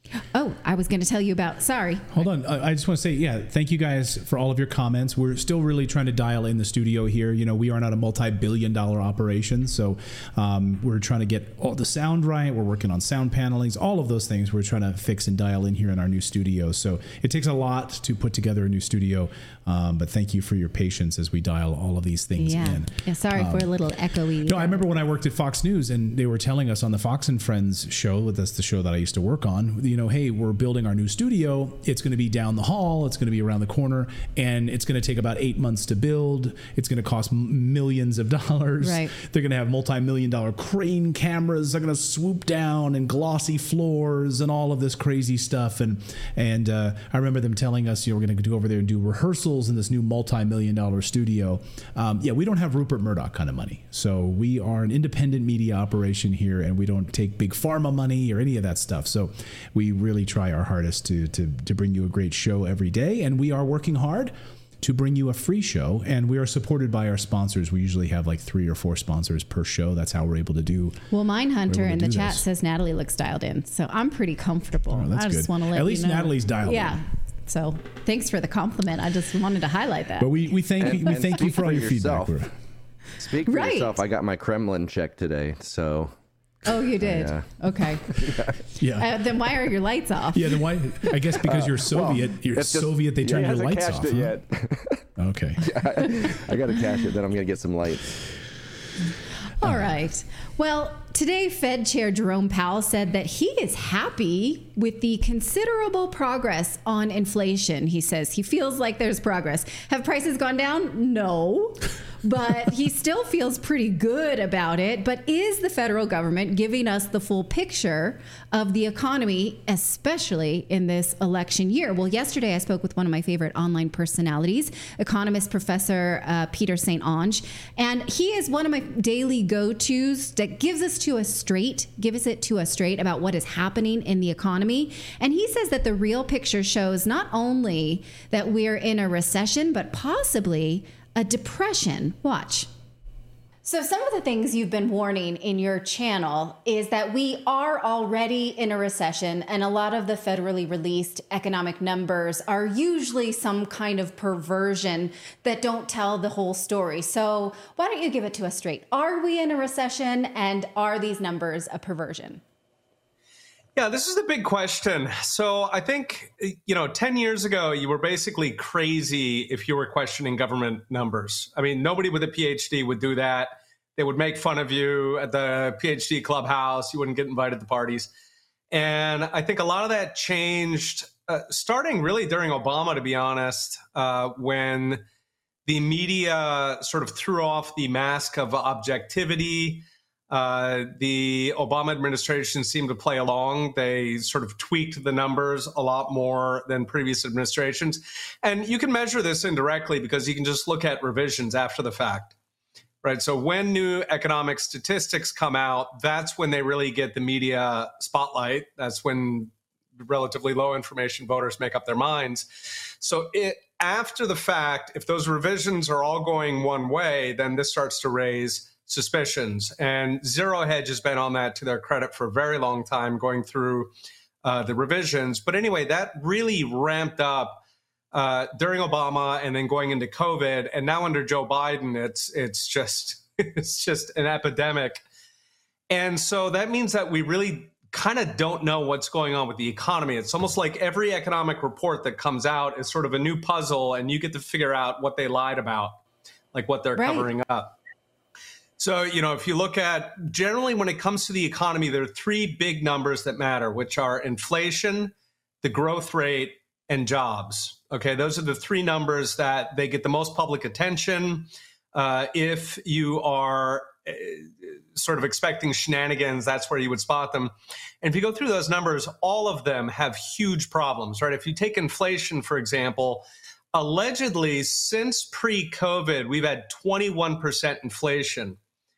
Oh, I was going to tell you about, sorry. Hold on. I I just want to say, yeah, thank you guys for all of your comments. We're still really trying to dial in the studio here. You know, we are not a multi-billion dollar operation, so um, we're trying to get all the sound right. We're working on sound panelings, all of those things we're trying to fix and dial in here in our new studio. So it takes a lot to put together a new studio, um, but thank you for your patience as we dial all of these things Yeah. in. yeah sorry Um, for a little echoey. No, I remember when I worked at Fox News and they were telling us on the Fox and Friends show, that's the show that I used to work on, you know, hey, we're building our new studio. It's going to be down the hall. It's going to be around the corner, and it's going to take about eight months to build. It's going to cost m- millions of dollars. Right. They're going to have multi-million dollar crane cameras. They're going to swoop down and glossy floors and all of this crazy stuff. And and uh, I remember them telling us, you know, we're going to go over there and do rehearsals in this new multi-million dollar studio. Um, yeah, we don't have Rupert Murdoch kind of money. So we are an independent media operation here, and we don't take big pharma money or any of that stuff. So we really try our hardest to, to, to bring you a great show every day. And we are working hard to bring you a free show. And we are supported by our sponsors. We usually have like three or four sponsors per show. That's how we're able to do. Well, Mindhunter we're able in to the do chat this. says Natalie looks dialed in. So I'm pretty comfortable. Oh, that's I just good. want to let At least you know. Natalie's dialed yeah. in. So thanks for the compliment. I just wanted to highlight that. But we, we thank And- you, we and thank you speak for all for your yourself. feedback. Speak for Right. yourself. I got my Kremlin check today, so. Oh, you did? Yeah. Okay. Yeah. Uh, then why are your lights off? Yeah, then why? I guess because you're Soviet. you're it's just- Soviet. They yeah, turn he your hasn't lights cashed off. it huh? yet. Okay. I got to cash it, then I'm going to get some lights. All right. Well, today Fed Chair Jerome Powell said that he is happy with the considerable progress on inflation. He says he feels like there's progress. Have prices gone down? No. But he still feels pretty good about it. But is the federal government giving us the full picture of the economy, especially in this election year? Well, yesterday I spoke with one of my favorite online personalities, economist Professor uh, Peter Saint Onge, and he is one of my daily go-tos that gives us to us straight, gives it to us straight about what is happening in the economy. And he says that the real picture shows not only that we're in a recession, but possibly a depression. Watch. So some of the things you've been warning in your channel is that we are already in a recession, and a lot of the federally released economic numbers are usually some kind of perversion that don't tell the whole story. So why don't you give it to us straight? Are we in a recession, and are these numbers a perversion? Yeah, this is the big question. So I think, you know, ten years ago, you were basically crazy if you were questioning government numbers. I mean, nobody with a P H D would do that. They would make fun of you at the P H D clubhouse. You wouldn't get invited to parties. And I think a lot of that changed, uh, starting really during Obama, to be honest, uh, when the media sort of threw off the mask of objectivity. Uh, the Obama administration seemed to play along. They sort of tweaked the numbers a lot more than previous administrations. And you can measure this indirectly because you can just look at revisions after the fact, right? So when new economic statistics come out, that's when they really get the media spotlight. That's when relatively low information voters make up their minds. So it, after the fact, if those revisions are all going one way, then this starts to raise suspicions. And Zero Hedge has been on that, to their credit, for a very long time, going through uh, the revisions. But anyway, that really ramped up uh, during Obama and then going into COVID. And now under Joe Biden, it's it's just it's just an epidemic. And so that means that we really kind of don't know what's going on with the economy. It's almost like every economic report that comes out is sort of a new puzzle, and you get to figure out what they lied about, like what they're Right. covering up. So, you know, if you look at generally when it comes to the economy, there are three big numbers that matter, which are inflation, the growth rate, and jobs. Okay, those are the three numbers that they get the most public attention. Uh, if you are uh, sort of expecting shenanigans, that's where you would spot them. And if you go through those numbers, all of them have huge problems, right? If you take inflation, for example, allegedly since pre-COVID, we've had twenty-one percent inflation.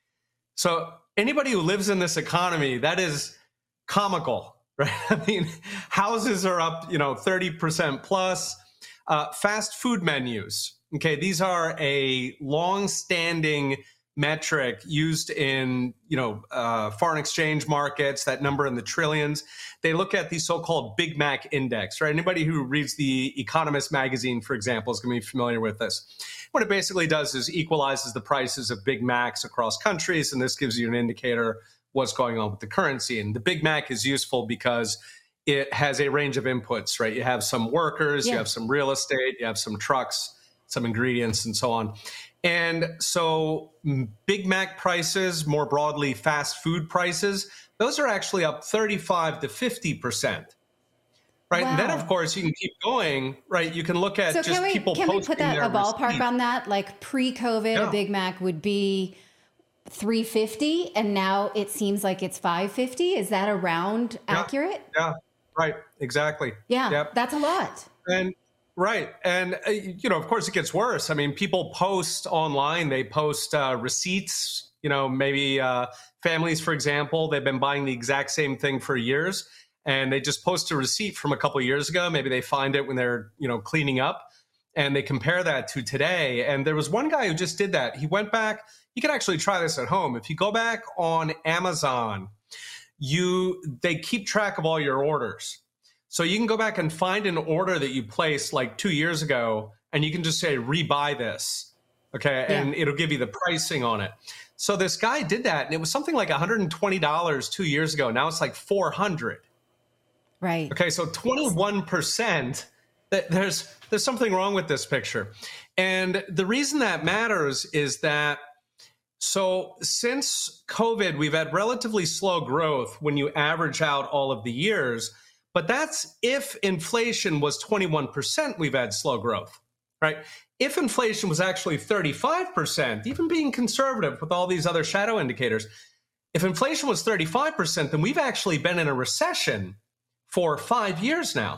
So anybody who lives in this economy, that is comical, right? I mean, houses are up, you know, thirty percent plus. Uh, fast food menus, okay, these are a long-standing metric used in, you know, uh, foreign exchange markets, that number in the trillions. They look at the so-called Big Mac index, right? Anybody who reads the Economist magazine, for example, is going to be familiar with this. What it basically does is equalizes the prices of Big Macs across countries, and this gives you an indicator what's going on with the currency. And the Big Mac is useful because it has a range of inputs, right? You have some workers, yeah. you have some real estate, you have some trucks, some ingredients, and so on. And so Big Mac prices, more broadly, fast food prices, those are actually up thirty-five to fifty percent. Right. Wow. And then, of course, you can keep going. Right. You can look at so just can we, people can posting we put that their a ballpark receipt. on that? Like pre-COVID, yeah. a Big Mac would be three fifty, and now it seems like it's five fifty. Is that around yeah. accurate? Yeah. Right. Exactly. Yeah. Yep. That's a lot. And right. And, uh, you know, of course, it gets worse. I mean, people post online, they post uh, receipts, you know, maybe uh, families, for example, they've been buying the exact same thing for years. And they just post a receipt from a couple of years ago. Maybe they find it when they're, you know, cleaning up, and they compare that to today. And there was one guy who just did that. He went back. You can actually try this at home. If you go back on Amazon, you they keep track of all your orders. So you can go back and find an order that you placed like two years ago, and you can just say, rebuy this. Okay. Yeah. And it'll give you the pricing on it. So this guy did that, and it was something like one hundred twenty dollars two years ago. Now it's like four hundred dollars. Right. Okay, so twenty-one percent, there's there's something wrong with this picture. And the reason that matters is that, so since COVID, we've had relatively slow growth when you average out all of the years, but that's if inflation was twenty-one percent, we've had slow growth, right? If inflation was actually thirty-five percent, even being conservative with all these other shadow indicators, if inflation was thirty-five percent, then we've actually been in a recession for five years now.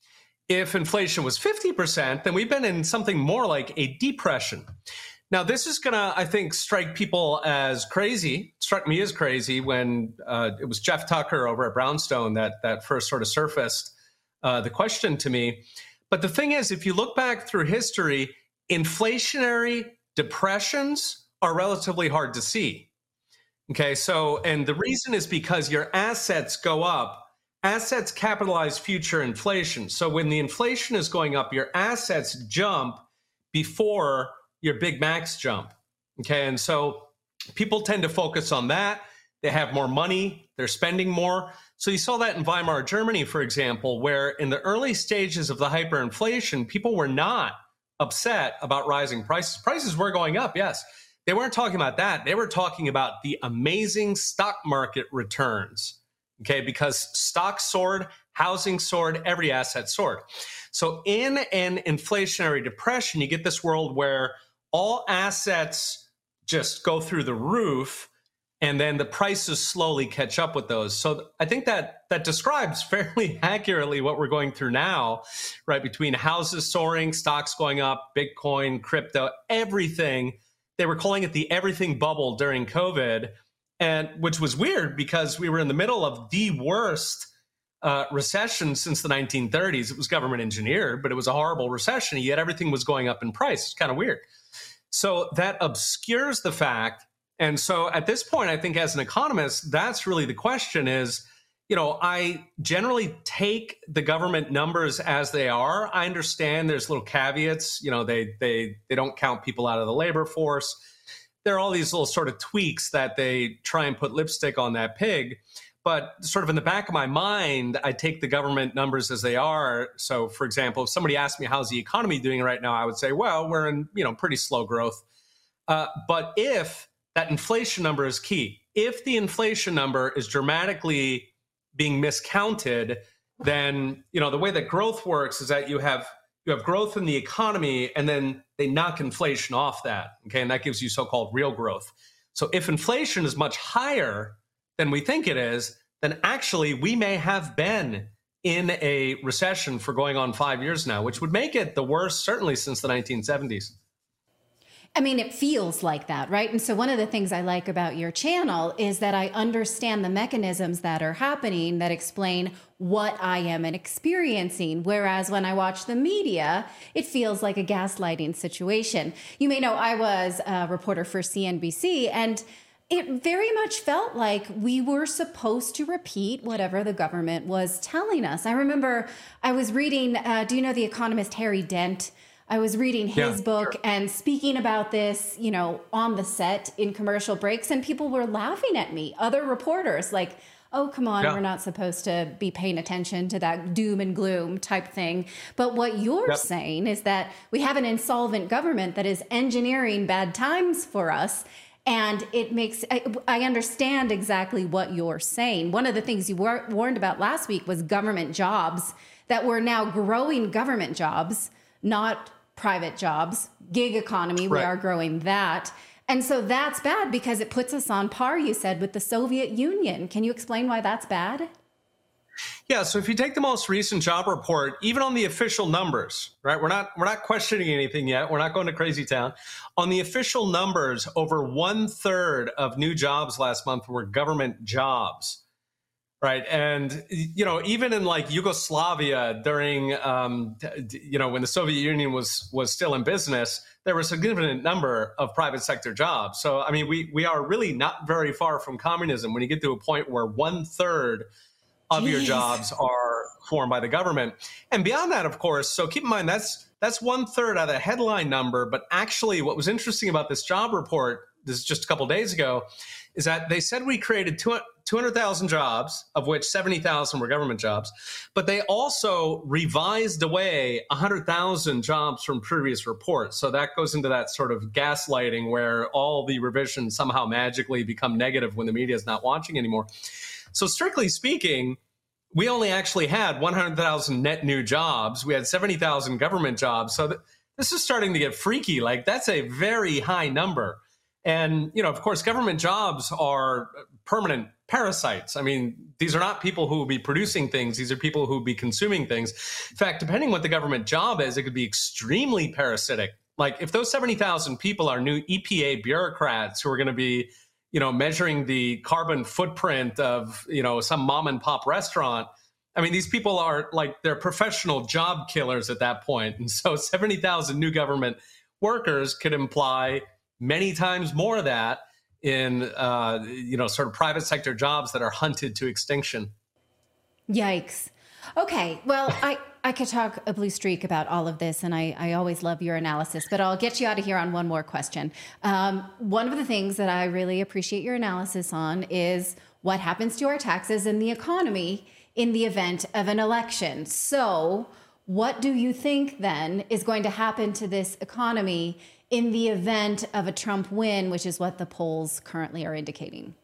If inflation was fifty percent, then we've been in something more like a depression. Now, this is going to, I think, strike people as crazy. It struck me as crazy when uh, it was Jeff Tucker over at Brownstone that, that first sort of surfaced uh, the question to me. But the thing is, if you look back through history, inflationary depressions are relatively hard to see. Okay, so, and the reason is because your assets go up. Assets capitalize future inflation. So when the inflation is going up, your assets jump before your Big Macs jump. Okay, and so people tend to focus on that. They have more money, they're spending more. So you saw that in Weimar Germany, for example, where in the early stages of the hyperinflation, people were not upset about rising prices. Prices were going up, yes. They weren't talking about that. They were talking about the amazing stock market returns. Okay, because stocks soared, housing soared, every asset soared. So in an inflationary depression, you get this world where all assets just go through the roof, and then the prices slowly catch up with those. So I think that that describes fairly accurately what we're going through now, right? Between houses soaring, stocks going up, Bitcoin, crypto, everything. They were calling it the everything bubble during COVID. And which was weird because we were in the middle of the worst uh, recession since the nineteen thirties. It was government engineered, but it was a horrible recession. Yet everything was going up in price. It's kind of weird. So that obscures the fact. And so at this point, I think as an economist, that's really the question is, you know, I generally take the government numbers as they are. I understand there's little caveats. You know, they they they don't count people out of the labor force. There are all these little sort of tweaks that they try and put lipstick on that pig. But sort of in the back of my mind, I take the government numbers as they are. So, for example, if somebody asked me, how's the economy doing right now? I would say, well, we're in, you know, pretty slow growth. Uh, but if that inflation number is key, if the inflation number is dramatically being miscounted, then, you know, the way that growth works is that you have You have growth in the economy, and then they knock inflation off that, okay? And that gives you so-called real growth. So if inflation is much higher than we think it is, then actually we may have been in a recession for going on five years now, which would make it the worst, certainly since the nineteen seventies. I mean, it feels like that, right? And so one of the things I like about your channel is that I understand the mechanisms that are happening that explain what I am experiencing. Whereas when I watch the media, it feels like a gaslighting situation. You may know I was a reporter for C N B C, and it very much felt like we were supposed to repeat whatever the government was telling us. I remember I was reading, uh, do you know the economist Harry Dent? I was reading his yeah, book sure. and speaking about this, you know, on the set in commercial breaks, and people were laughing at me. Other reporters like, oh, come on, yeah. we're not supposed to be paying attention to that doom and gloom type thing. But what you're yep. saying is that we have an insolvent government that is engineering bad times for us. And it makes, I, I understand exactly what you're saying. One of the things you war- warned about last week was government jobs, that we're now growing government jobs, not private jobs, gig economy. Right. We are growing that. And so that's bad because it puts us on par, you said, with the Soviet Union. Can you explain why that's bad? Yeah, so if you take the most recent job report, even on the official numbers, right? We're not we're not questioning anything yet. We're not going to crazy town. On the official numbers, over one third of new jobs last month were government jobs, right? And you know, even in like Yugoslavia during um, you know when the Soviet Union was was still in business, there was a significant number of private sector jobs. So I mean, we we are really not very far from communism when you get to a point where one third of Jeez. your jobs are formed by the government. And beyond that, of course, so keep in mind, that's that's one third of the headline number. But actually, what was interesting about this job report, this is just a couple of days ago, is that they said we created two hundred thousand jobs, of which seventy thousand were government jobs. But they also revised away one hundred thousand jobs from previous reports. So that goes into that sort of gaslighting where all the revisions somehow magically become negative when the media is not watching anymore. So strictly speaking, we only actually had one hundred thousand net new jobs. We had seventy thousand government jobs. So th- this is starting to get freaky. Like, that's a very high number. And, you know, of course, government jobs are permanent parasites. I mean, these are not people who will be producing things. These are people who will be consuming things. In fact, depending what the government job is, it could be extremely parasitic. Like, if those seventy thousand people are new E P A bureaucrats who are going to be, you know, measuring the carbon footprint of, you know, some mom and pop restaurant. I mean, these people are like, they're professional job killers at that point. And so seventy thousand new government workers could imply many times more of that in, uh, you know, sort of private sector jobs that are hunted to extinction. Yikes. Okay. Well, I, I could talk a blue streak about all of this, and I, I always love your analysis, but I'll get you out of here on one more question. Um, one of the things that I really appreciate your analysis on is what happens to our taxes and the economy in the event of an election. So what do you think then is going to happen to this economy in the event of a Trump win, which is what the polls currently are indicating?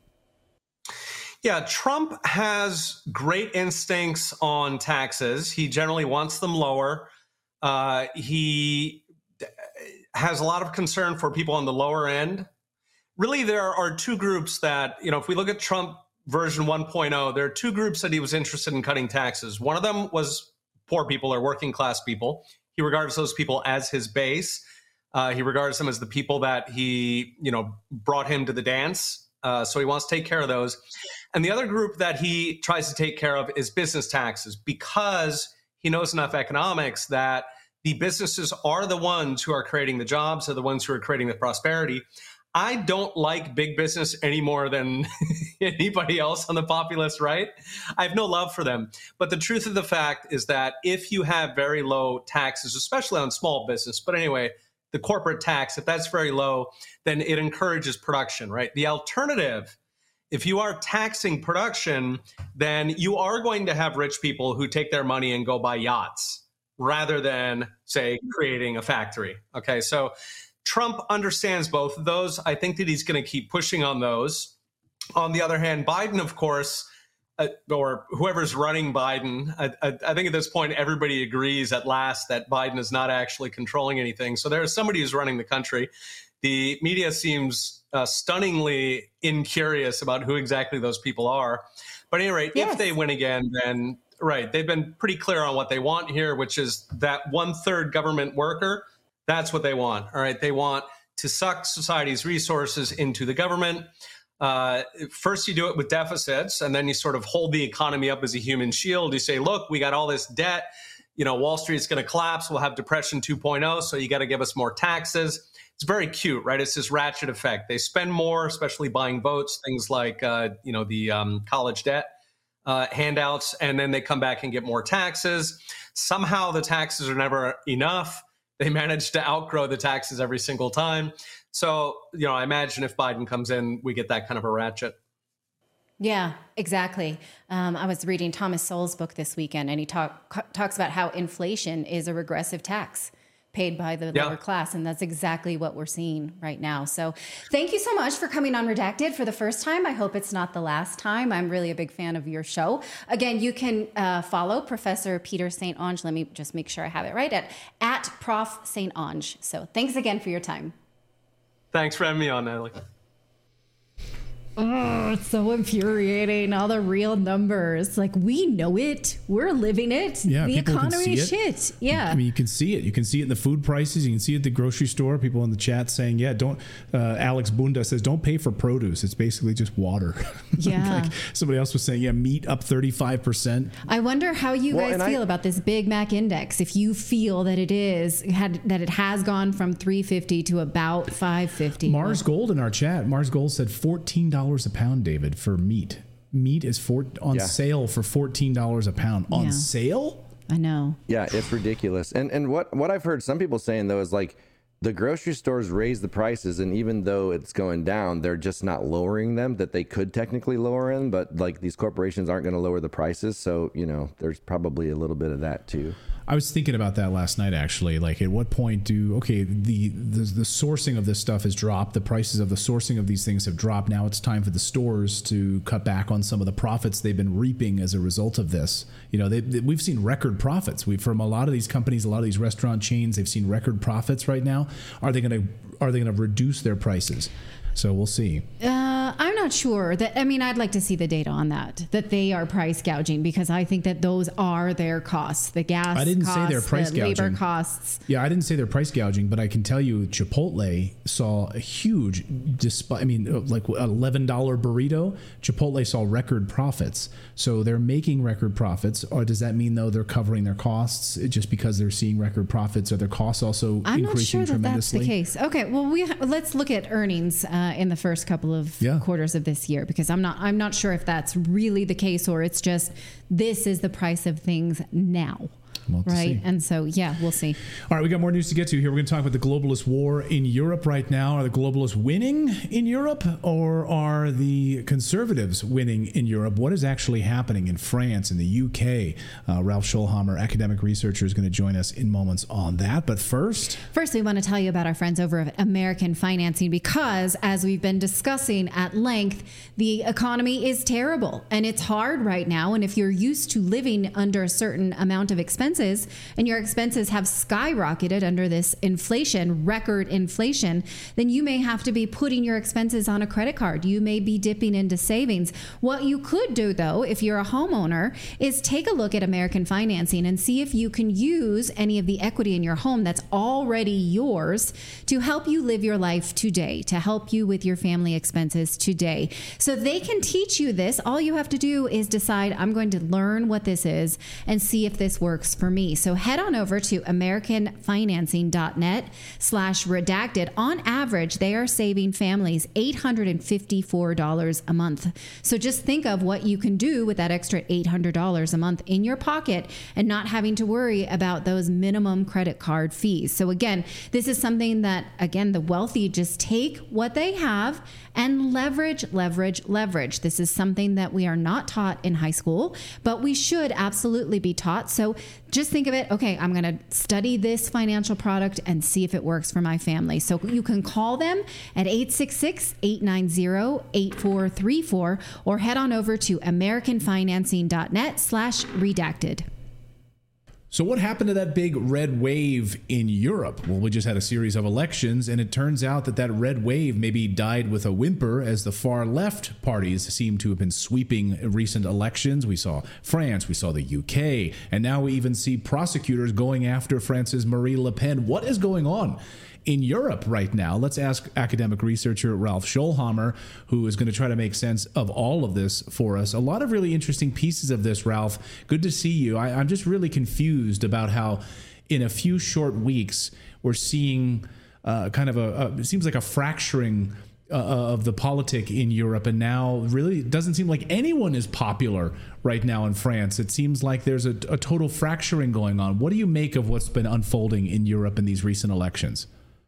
Yeah, Trump has great instincts on taxes. He generally wants them lower. Uh, he has a lot of concern for people on the lower end. Really, there are two groups that, you know, if we look at Trump version one point oh, there are two groups that he was interested in cutting taxes. One of them was poor people or working class people. He regards those people as his base. Uh, he regards them as the people that he, you know, brought him to the dance. Uh, so he wants to take care of those. And the other group that he tries to take care of is business taxes, because he knows enough economics that the businesses are the ones who are creating the jobs, are the ones who are creating the prosperity. I don't like big business any more than anybody else on the populist right. I have no love for them. But the truth of the fact is that if you have very low taxes, especially on small business, but anyway, the corporate tax, if that's very low, then it encourages production, right? The alternative, if you are taxing production, then you are going to have rich people who take their money and go buy yachts rather than, say, creating a factory. Okay, so Trump understands both of those. I think that he's going to keep pushing on those. On the other hand, Biden, of course, uh, or whoever's running Biden, I, I, I think at this point, everybody agrees at last that Biden is not actually controlling anything. So there's somebody who's running the country. The media seems uh, stunningly incurious about who exactly those people are. But at any rate, yes. If they win again, then, right, they've been pretty clear on what they want here, which is that one-third government worker. That's what they want. All right. They want to suck society's resources into the government. Uh, first, you do it with deficits, and then you sort of hold the economy up as a human shield. You say, look, we got all this debt. You know, Wall Street's going to collapse. We'll have Depression two point oh, so you got to give us more taxes. It's very cute, right? It's this ratchet effect. They spend more, especially buying votes, things like, uh, you know, the um, college debt uh, handouts, and then they come back and get more taxes. Somehow the taxes are never enough. They manage to outgrow the taxes every single time. So, you know, I imagine if Biden comes in, we get that kind of a ratchet. Yeah, exactly. Um, I was reading Thomas Sowell's book this weekend, and he talk, talks about how inflation is a regressive tax paid by the yeah. lower class. And that's exactly what we're seeing right now. So thank you so much for coming on Redacted for the first time. I hope it's not the last time. I'm really a big fan of your show. Again, you can uh, follow Professor Peter Saint Onge. Let me just make sure I have it right at, at Prof Saint Onge. So thanks again for your time. Thanks for having me on, Natalie. Oh, it's so infuriating. All the real numbers. Like, we know it. We're living it. Yeah, the people economy can is see it. shit. Yeah. I mean, you can see it. You can see it in the food prices. You can see it at the grocery store. People in the chat saying, yeah, don't, uh, Alex Bunda says, don't pay for produce. It's basically just water. Yeah. Like somebody else was saying, yeah, meat up thirty-five percent. I wonder how you Well, guys and feel I- about this Big Mac index. If you feel that it is, had that it has gone from three fifty to about five fifty. Mars Gold in our chat, Mars Gold said fourteen dollars a pound, David, for meat. Meat is for, on Yeah. sale for fourteen dollars a pound. On Yeah. sale? I know. Yeah, it's ridiculous. And and what what I've heard some people saying though is like the grocery stores raise the prices, and even though it's going down, they're just not lowering them. That they could technically lower them, but like these corporations aren't going to lower the prices. So you know, there's probably a little bit of that too. I was thinking about that last night, actually. Like, at what point do, okay, the, the the sourcing of this stuff has dropped. The prices of the sourcing of these things have dropped. Now it's time for the stores to cut back on some of the profits they've been reaping as a result of this. You know, they, they, we've seen record profits. We from a lot of these companies, a lot of these restaurant chains, they've seen record profits right now. Are they going to are they going to reduce their prices? So we'll see. Uh, I'm not sure that. I mean, I'd like to see the data on that, that they are price gouging, because I think that those are their costs. The gas I didn't costs, say they're price the gouging. labor costs. Yeah, I didn't say they're price gouging, but I can tell you Chipotle saw a huge, despite, I mean, like an eleven dollars burrito, Chipotle saw record profits. So they're making record profits. Or does that mean, though, they're covering their costs just because they're seeing record profits? Are their costs also I'm not increasing sure that that's tremendously? the case. Okay, well, we let's look at earnings uh, in the first couple of Yeah. quarters of this year, because I'm not I'm not sure if that's really the case, or it's just this is the price of things now. We'll have to Right. see. And so, yeah, we'll see. All right, we got more news to get to here. We're going to talk about the globalist war in Europe right now. Are the globalists winning in Europe, or are the conservatives winning in Europe? What is actually happening in France, in the U K? Uh, Ralph Schulhammer, academic researcher, is going to join us in moments on that. But first, First, we want to tell you about our friends over at American Financing, because as we've been discussing at length, the economy is terrible and it's hard right now. And if you're used to living under a certain amount of expenses, and your expenses have skyrocketed under this inflation, record inflation, then you may have to be putting your expenses on a credit card. You may be dipping into savings. What you could do, though, if you're a homeowner, is take a look at American Financing and see if you can use any of the equity in your home that's already yours to help you live your life today, to help you with your family expenses today. So they can teach you this. All you have to do is decide, I'm going to learn what this is and see if this works for me. So head on over to americanfinancing.net slash redacted. On average, they are saving families eight hundred fifty-four dollars a month. So just think of what you can do with that extra eight hundred dollars a month in your pocket and not having to worry about those minimum credit card fees. So again, this is something that, again, the wealthy just take what they have and leverage, leverage, leverage. This is something that we are not taught in high school, but we should absolutely be taught. So just think of it, okay, I'm going to study this financial product and see if it works for my family. So you can call them at eight six six, eight nine zero, eight four three four or head on over to americanfinancing.net slash redacted. so what happened to that big red wave in Europe? Well, we just had a series of elections, and it turns out that that red wave maybe died with a whimper as the far left parties seem to have been sweeping recent elections. We saw France, we saw the U K, and now we even see prosecutors going after France's Marie Le Pen. What is going on in Europe right now. Let's ask academic researcher Ralph Scholhammer, who is going to try to make sense of all of this for us. A lot of really interesting pieces of this, Ralph. Good to see you. I, I'm just really confused about how in a few short weeks we're seeing uh, kind of a, a, it seems like a fracturing Uh, of the politic in Europe, and now really it doesn't seem like anyone is popular right now in France. It seems like there's a, a total fracturing going on. What do you make of what's been unfolding in Europe in these recent elections?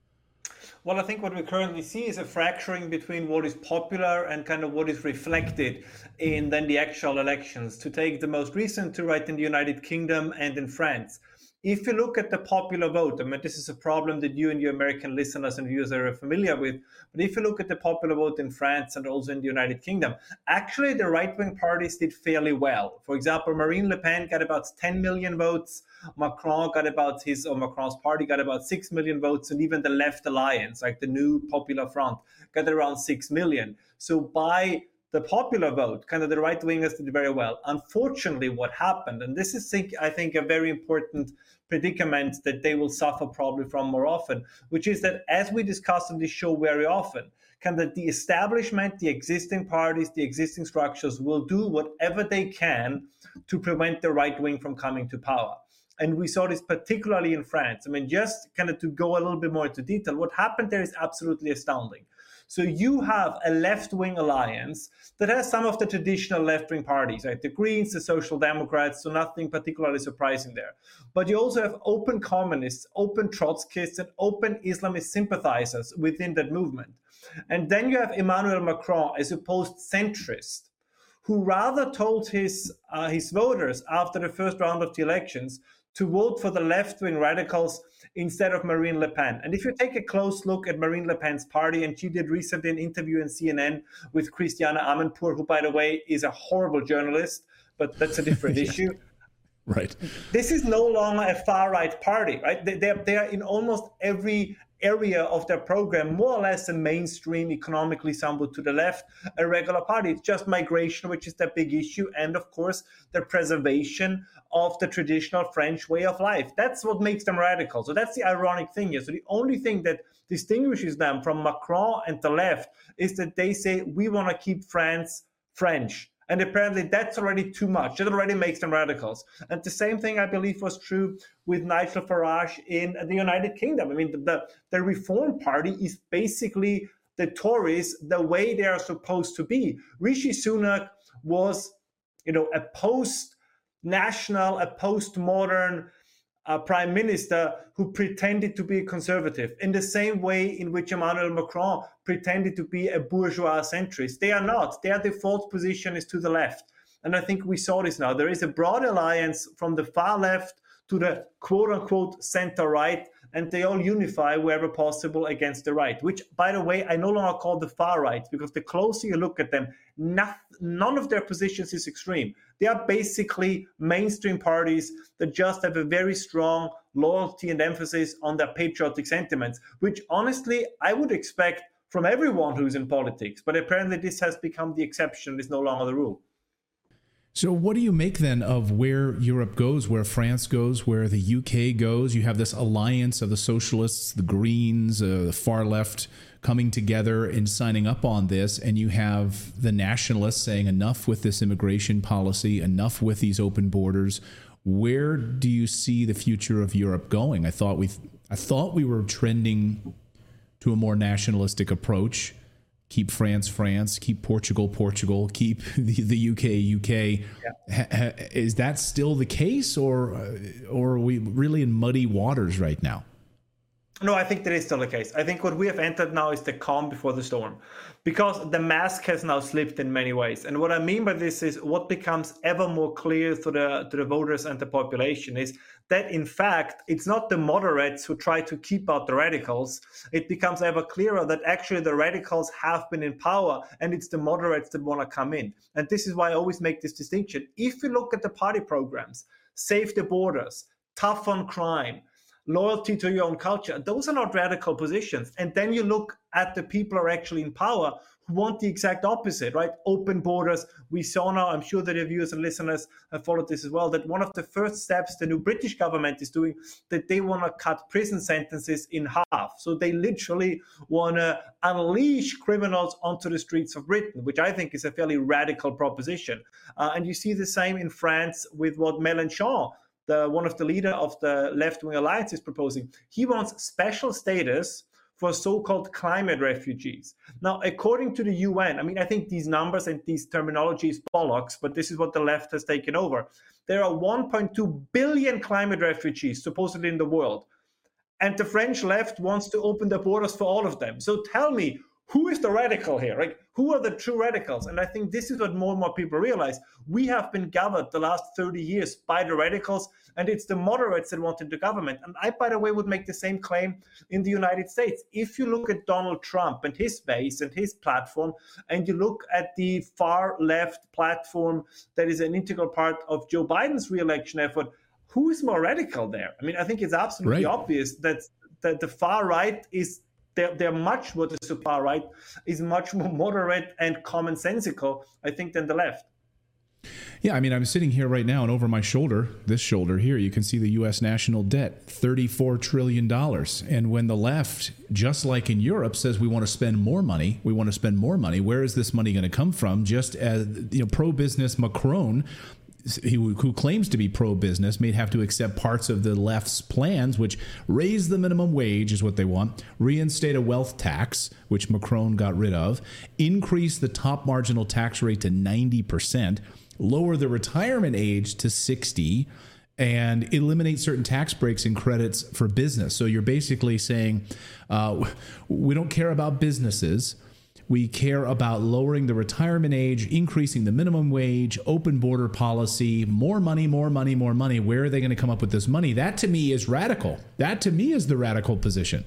Well, I think what we currently see is a fracturing between what is popular and kind of what is reflected in then the actual elections. To take the most recent two, right, in the United Kingdom and in France. If you look at the popular vote, I mean, this is a problem that you and your American listeners and viewers are familiar with, but if you look at the popular vote in France and also in the United Kingdom, actually the right-wing parties did fairly well. For example, Marine Le Pen got about ten million votes, Macron got about his, or Macron's party got about six million votes, and even the Left Alliance, like the new Popular Front, got around six million. So by the popular vote, kind of the right-wingers did very well. Unfortunately, what happened, and this is, I think, a very important predicament that they will suffer probably from more often, which is that, as we discuss on this show very often, kind of the establishment, the existing parties, the existing structures will do whatever they can to prevent the right wing from coming to power. And we saw this particularly in France. I mean, just kind of to go a little bit more into detail, what happened there is absolutely astounding. So you have a left-wing alliance that has some of the traditional left-wing parties, right? The Greens, the Social Democrats, so nothing particularly surprising there. But you also have open communists, open Trotskyists, and open Islamist sympathizers within that movement. And then you have Emmanuel Macron as a post-centrist, who rather told his uh, his voters after the first round of the elections to vote for the left-wing radicals instead of Marine Le Pen. And if you take a close look at Marine Le Pen's party, and she did recently an interview in C N N with Christiane Amanpour, who, by the way, is a horrible journalist, but that's a different yeah. issue. Right. This is no longer a far-right party, right? They, they're, they're in almost every area of their program, more or less a mainstream, economically somewhat to the left, a regular party. It's just migration, which is the big issue, and of course, the preservation of the traditional French way of life. That's what makes them radical. So that's the ironic thing here. So the only thing that distinguishes them from Macron and the left is that they say, we want to keep France French. And apparently that's already too much. That already makes them radicals. And the same thing, I believe, was true with Nigel Farage in the United Kingdom. I mean, the, the, the Reform Party is basically the Tories the way they are supposed to be. Rishi Sunak was, you know, a post-national, a post-modern uh, prime minister who pretended to be a conservative in the same way in which Emmanuel Macron pretended to be a bourgeois centrist. They are not. Their default position is to the left. And I think we saw this now. There is a broad alliance from the far left to the quote-unquote center-right, and they all unify wherever possible against the right, which, by the way, I no longer call the far right, because the closer you look at them, not, none of their positions is extreme. They are basically mainstream parties that just have a very strong loyalty and emphasis on their patriotic sentiments, which honestly I would expect from everyone who's in politics. But apparently this has become the exception, is no longer the rule. So what do you make then of where Europe goes, where France goes, where the U K goes? You have this alliance of the socialists, the Greens, uh, the far left coming together and signing up on this, and you have the nationalists saying enough with this immigration policy, enough with these open borders. Where do you see the future of Europe going? I thought we, I thought we were trending to a more nationalistic approach. Keep France, France, keep Portugal, Portugal, keep the, the U K, U K. Yeah. Ha, ha, is that still the case, or, or are we really in muddy waters right now? No, I think that is still the case. I think what we have entered now is the calm before the storm, because the mask has now slipped in many ways. And what I mean by this is what becomes ever more clear to the to the voters and the population is that, in fact, it's not the moderates who try to keep out the radicals. It becomes ever clearer that actually the radicals have been in power, and it's the moderates that want to come in. And this is why I always make this distinction. If you look at the party programs, save the borders, tough on crime, loyalty to your own culture, those are not radical positions. And then you look at the people who are actually in power, who want the exact opposite, right? Open borders. We saw now, I'm sure that your viewers and listeners have followed this as well, that one of the first steps the new British government is doing, that they want to cut prison sentences in half. So they literally want to unleash criminals onto the streets of Britain, which I think is a fairly radical proposition. Uh, and you see the same in France with what Mélenchon, the, one of the leader of the left-wing alliance, is proposing. He wants special status for so-called climate refugees. Now, according to the U N, I mean, I think these numbers and these terminology is bollocks, but this is what the left has taken over. There are one point two billion climate refugees supposedly in the world, and the French left wants to open the borders for all of them. So tell me, who is the radical here? Like, who are the true radicals? And I think this is what more and more people realize. We have been governed the last thirty years by the radicals, and it's the moderates that wanted the government. And I, by the way, would make the same claim in the United States. If you look at Donald Trump and his base and his platform, and you look at the far left platform that is an integral part of Joe Biden's re-election effort, who is more radical there? I mean, I think it's absolutely Right. obvious that, that the far right is They're, they're much more, the far right is much more moderate and commonsensical, I think, than the left. Yeah, I mean, I'm sitting here right now, and over my shoulder, this shoulder here, you can see the U S national debt, thirty-four trillion dollars. And when the left, just like in Europe, says we want to spend more money, we want to spend more money, where is this money going to come from? Just as, you know, pro-business Macron, Who, who claims to be pro-business, may have to accept parts of the left's plans, which raise the minimum wage is what they want, reinstate a wealth tax, which Macron got rid of, increase the top marginal tax rate to ninety percent, lower the retirement age to sixty, and eliminate certain tax breaks and credits for business. So you're basically saying, uh, we don't care about businesses. We care about lowering the retirement age, increasing the minimum wage, open border policy, more money, more money, more money. Where are they going to come up with this money? That to me is radical. That to me is the radical position.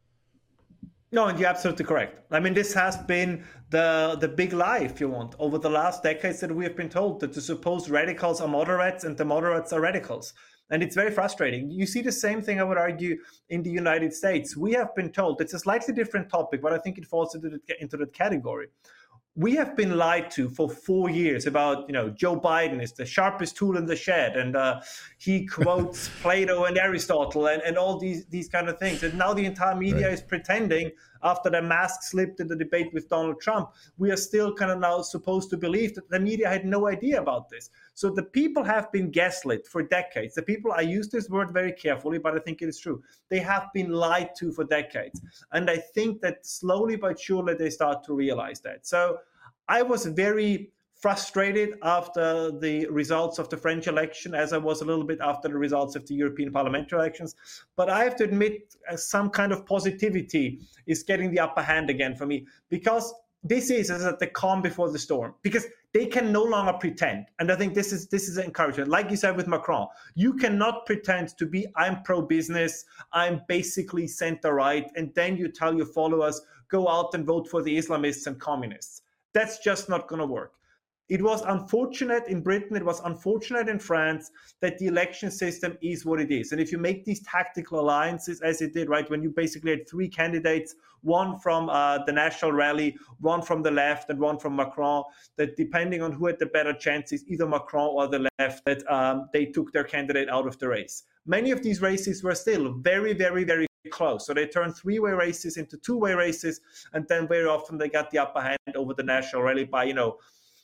No, and you're absolutely correct. I mean, this has been the the big lie, if you want, over the last decades that we have been told that the supposed radicals are moderates and the moderates are radicals. And it's very frustrating. You see the same thing, I would argue, in the United States. We have been told, it's a slightly different topic, but I think it falls into, the, into that category. We have been lied to for four years about, you know, Joe Biden is the sharpest tool in the shed, and uh, he quotes Plato and Aristotle and, and all these, these kind of things. And now the entire media right. is pretending, after the mask slipped in the debate with Donald Trump, we are still kind of now supposed to believe that the media had no idea about this. So the people have been gaslit for decades. The people, I use this word very carefully, but I think it is true. They have been lied to for decades. And I think that slowly but surely they start to realize that. So I was very frustrated after the results of the French election, as I was a little bit after the results of the European parliamentary elections. But I have to admit, uh, some kind of positivity is getting the upper hand again for me, because this is as at the calm before the storm, because they can no longer pretend. And I think this is this is encouraging. Like you said with Macron, you cannot pretend to be, I'm pro-business, I'm basically center-right, and then you tell your followers, go out and vote for the Islamists and communists. That's just not going to work. It was unfortunate in Britain, it was unfortunate in France that the election system is what it is. And if you make these tactical alliances, as it did, right, when you basically had three candidates, one from uh, the National Rally, one from the left, and one from Macron, that depending on who had the better chances, either Macron or the left, that um, they took their candidate out of the race. Many of these races were still very, very, very close. So they turned three-way races into two-way races, and then very often they got the upper hand over the National Rally by, you know,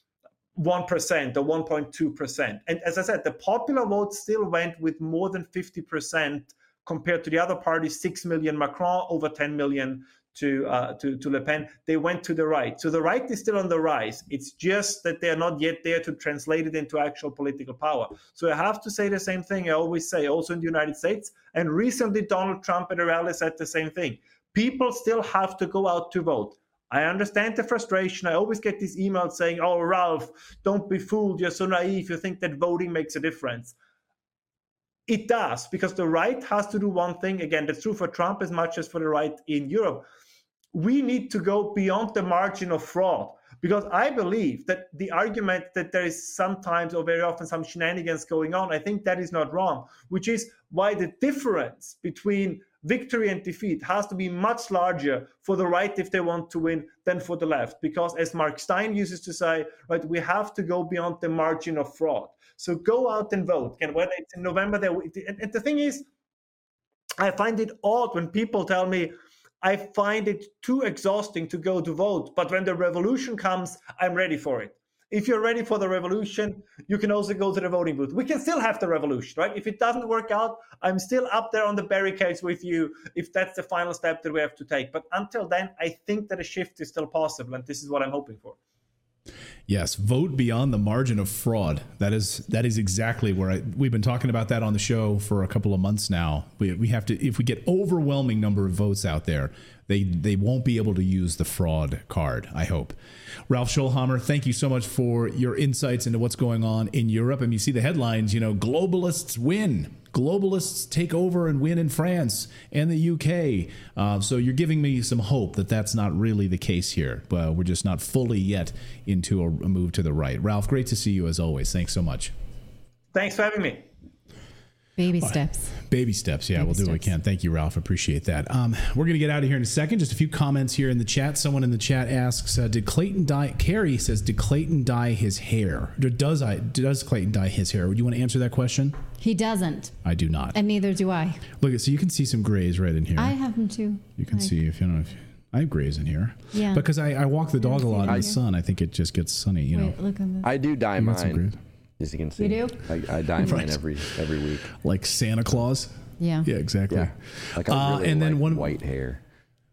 one percent or one point two percent. And as I said, the popular vote still went with more than fifty percent compared to the other parties, six million Macron, over ten million to, uh, to, to Le Pen. They went to the right. So the right is still on the rise. It's just that they're not yet there to translate it into actual political power. So I have to say the same thing I always say, also in the United States. And recently, Donald Trump at a rally said the same thing. People still have to go out to vote. I understand the frustration. I always get these emails saying, oh, Ralph, don't be fooled. You're so naive. You think that voting makes a difference. It does, because the right has to do one thing. Again, that's true for Trump as much as for the right in Europe. We need to go beyond the margin of fraud, because I believe that the argument that there is sometimes or very often some shenanigans going on, I think that is not wrong, which is why the difference between victory and defeat has to be much larger for the right if they want to win than for the left. Because as Mark Stein uses to say, right, we have to go beyond the margin of fraud. So go out and vote. And whether it's in November, and the thing is, I find it odd when people tell me, I find it too exhausting to go to vote, but when the revolution comes, I'm ready for it. If you're ready for the revolution, you can also go to the voting booth. We can still have the revolution, right? If it doesn't work out, I'm still up there on the barricades with you if that's the final step that we have to take. But until then, I think that a shift is still possible, and this is what I'm hoping for. Yes, vote beyond the margin of fraud. That is that is exactly where I, we've been talking about that on the show for a couple of months now. We we have to, if we get overwhelming number of votes out there, they they won't be able to use the fraud card, I hope. Ralph Scholhammer, thank you so much for your insights into what's going on in Europe. And you see the headlines, you know, globalists win. Globalists take over and win in France and the U K. Uh, so you're giving me some hope that that's not really the case here. But we're just not fully yet into a, a move to the right. Ralph, great to see you as always. Thanks so much. Thanks for having me. Baby steps. Baby steps. Yeah, Baby we'll do what we steps. can. Thank you, Ralph. Appreciate that. Um, we're going to get out of here in a second. Just a few comments here in the chat. Someone in the chat asks, uh, did Clayton dye, Carrie says, did Clayton dye his hair? Does I, does Clayton dye his hair? Would you want to answer that question? He doesn't. I do not. And neither do I. Look, so you can see some grays right in here. I have them too. You can Like- see if you know if I have grays in here. Yeah. Because I, I walk the dog a lot in the here. sun. I think it just gets sunny, you Wait, know. look on this. I do dye You got some mine, grays? as you can see. You do? I, I dye mine Right. every every week. Like Santa Claus. Yeah. Yeah, exactly. Yeah, like I Uh, really and then like one white hair.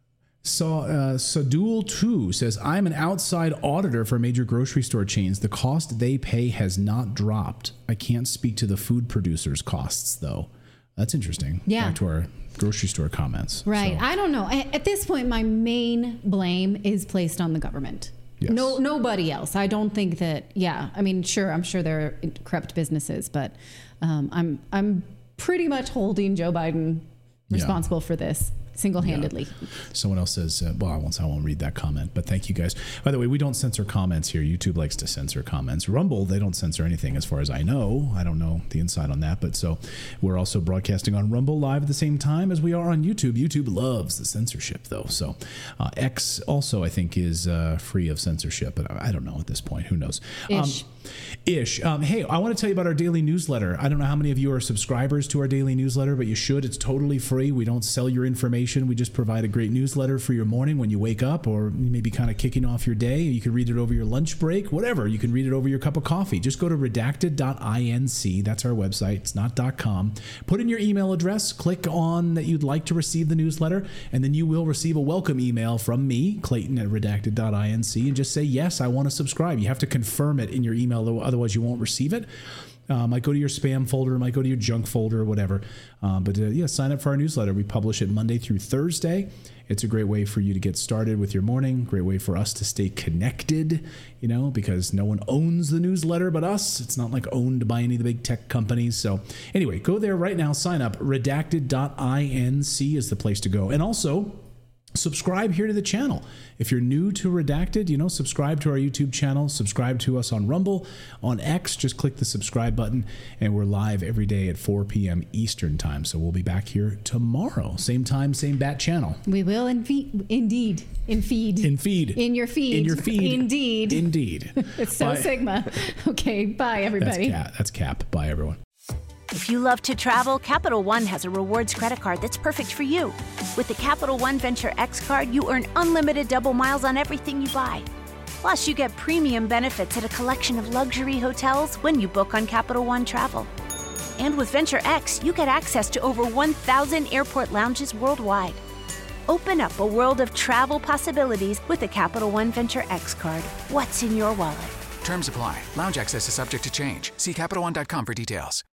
So, uh, Sadul two says, I'm an outside auditor for major grocery store chains. The cost they pay has not dropped. I can't speak to the food producers' costs, though. That's interesting. Yeah. Back to our grocery store comments. Right. So, I don't know. I- At this point, my main blame is placed on the government. Yes. No, nobody else. I don't think that. Yeah. I mean, sure. I'm sure there are corrupt businesses, but um, I'm I'm pretty much holding Joe Biden responsible for this single-handedly. someone else says, uh, well, I won't, I won't read that comment, but thank you guys. By the way, we don't censor comments here. YouTube likes to censor comments. Rumble, they don't censor anything as far as I know. I don't know the inside on that, but so we're also broadcasting on Rumble live at the same time as we are on YouTube. YouTube loves the censorship, though. So uh, X also, I think, is uh, free of censorship, but I, I don't know at this point. Who knows? Ish. Um, Ish. Um, hey, I want to tell you about our daily newsletter. I don't know how many of you are subscribers to our daily newsletter, but you should. It's totally free. We don't sell your information. We just provide a great newsletter for your morning when you wake up, or maybe kind of kicking off your day. You can read it over your lunch break, whatever. You can read it over your cup of coffee. Just go to redacted dot inc. That's our website. It's not .com. Put in your email address, click on that you'd like to receive the newsletter, and then you will receive a welcome email from me, Clayton at redacted dot inc, and just say, yes, I want to subscribe. You have to confirm it in your email, though, otherwise you won't receive it. Uh, might go to your spam folder, might go to your junk folder, or whatever. Um, but uh, yeah, sign up for our newsletter. We publish it Monday through Thursday. It's a great way for you to get started with your morning. Great way for us to stay connected, you know, because no one owns the newsletter but us. It's not like owned by any of the big tech companies. So anyway, go there right now. Sign up. redacted dot inc is the place to go. And also, subscribe here to the channel. If you're new to Redacted, you know, subscribe to our YouTube channel, subscribe to us on Rumble, on X, just click the subscribe button, and we're live every day at four p.m. Eastern time. So we'll be back here tomorrow. Same time, same bat channel. We will in feed, indeed, in feed. In feed. In your feed. In your feed. Indeed. Indeed. It's so Bye. Sigma. Okay, bye everybody. That's Cap. That's Cap. Bye, everyone. If you love to travel, Capital One has a rewards credit card that's perfect for you. With the Capital One Venture X card, you earn unlimited double miles on everything you buy. Plus, you get premium benefits at a collection of luxury hotels when you book on Capital One Travel. And with Venture X, you get access to over one thousand airport lounges worldwide. Open up a world of travel possibilities with the Capital One Venture X card. What's in your wallet? Terms apply. Lounge access is subject to change. See Capital One dot com for details.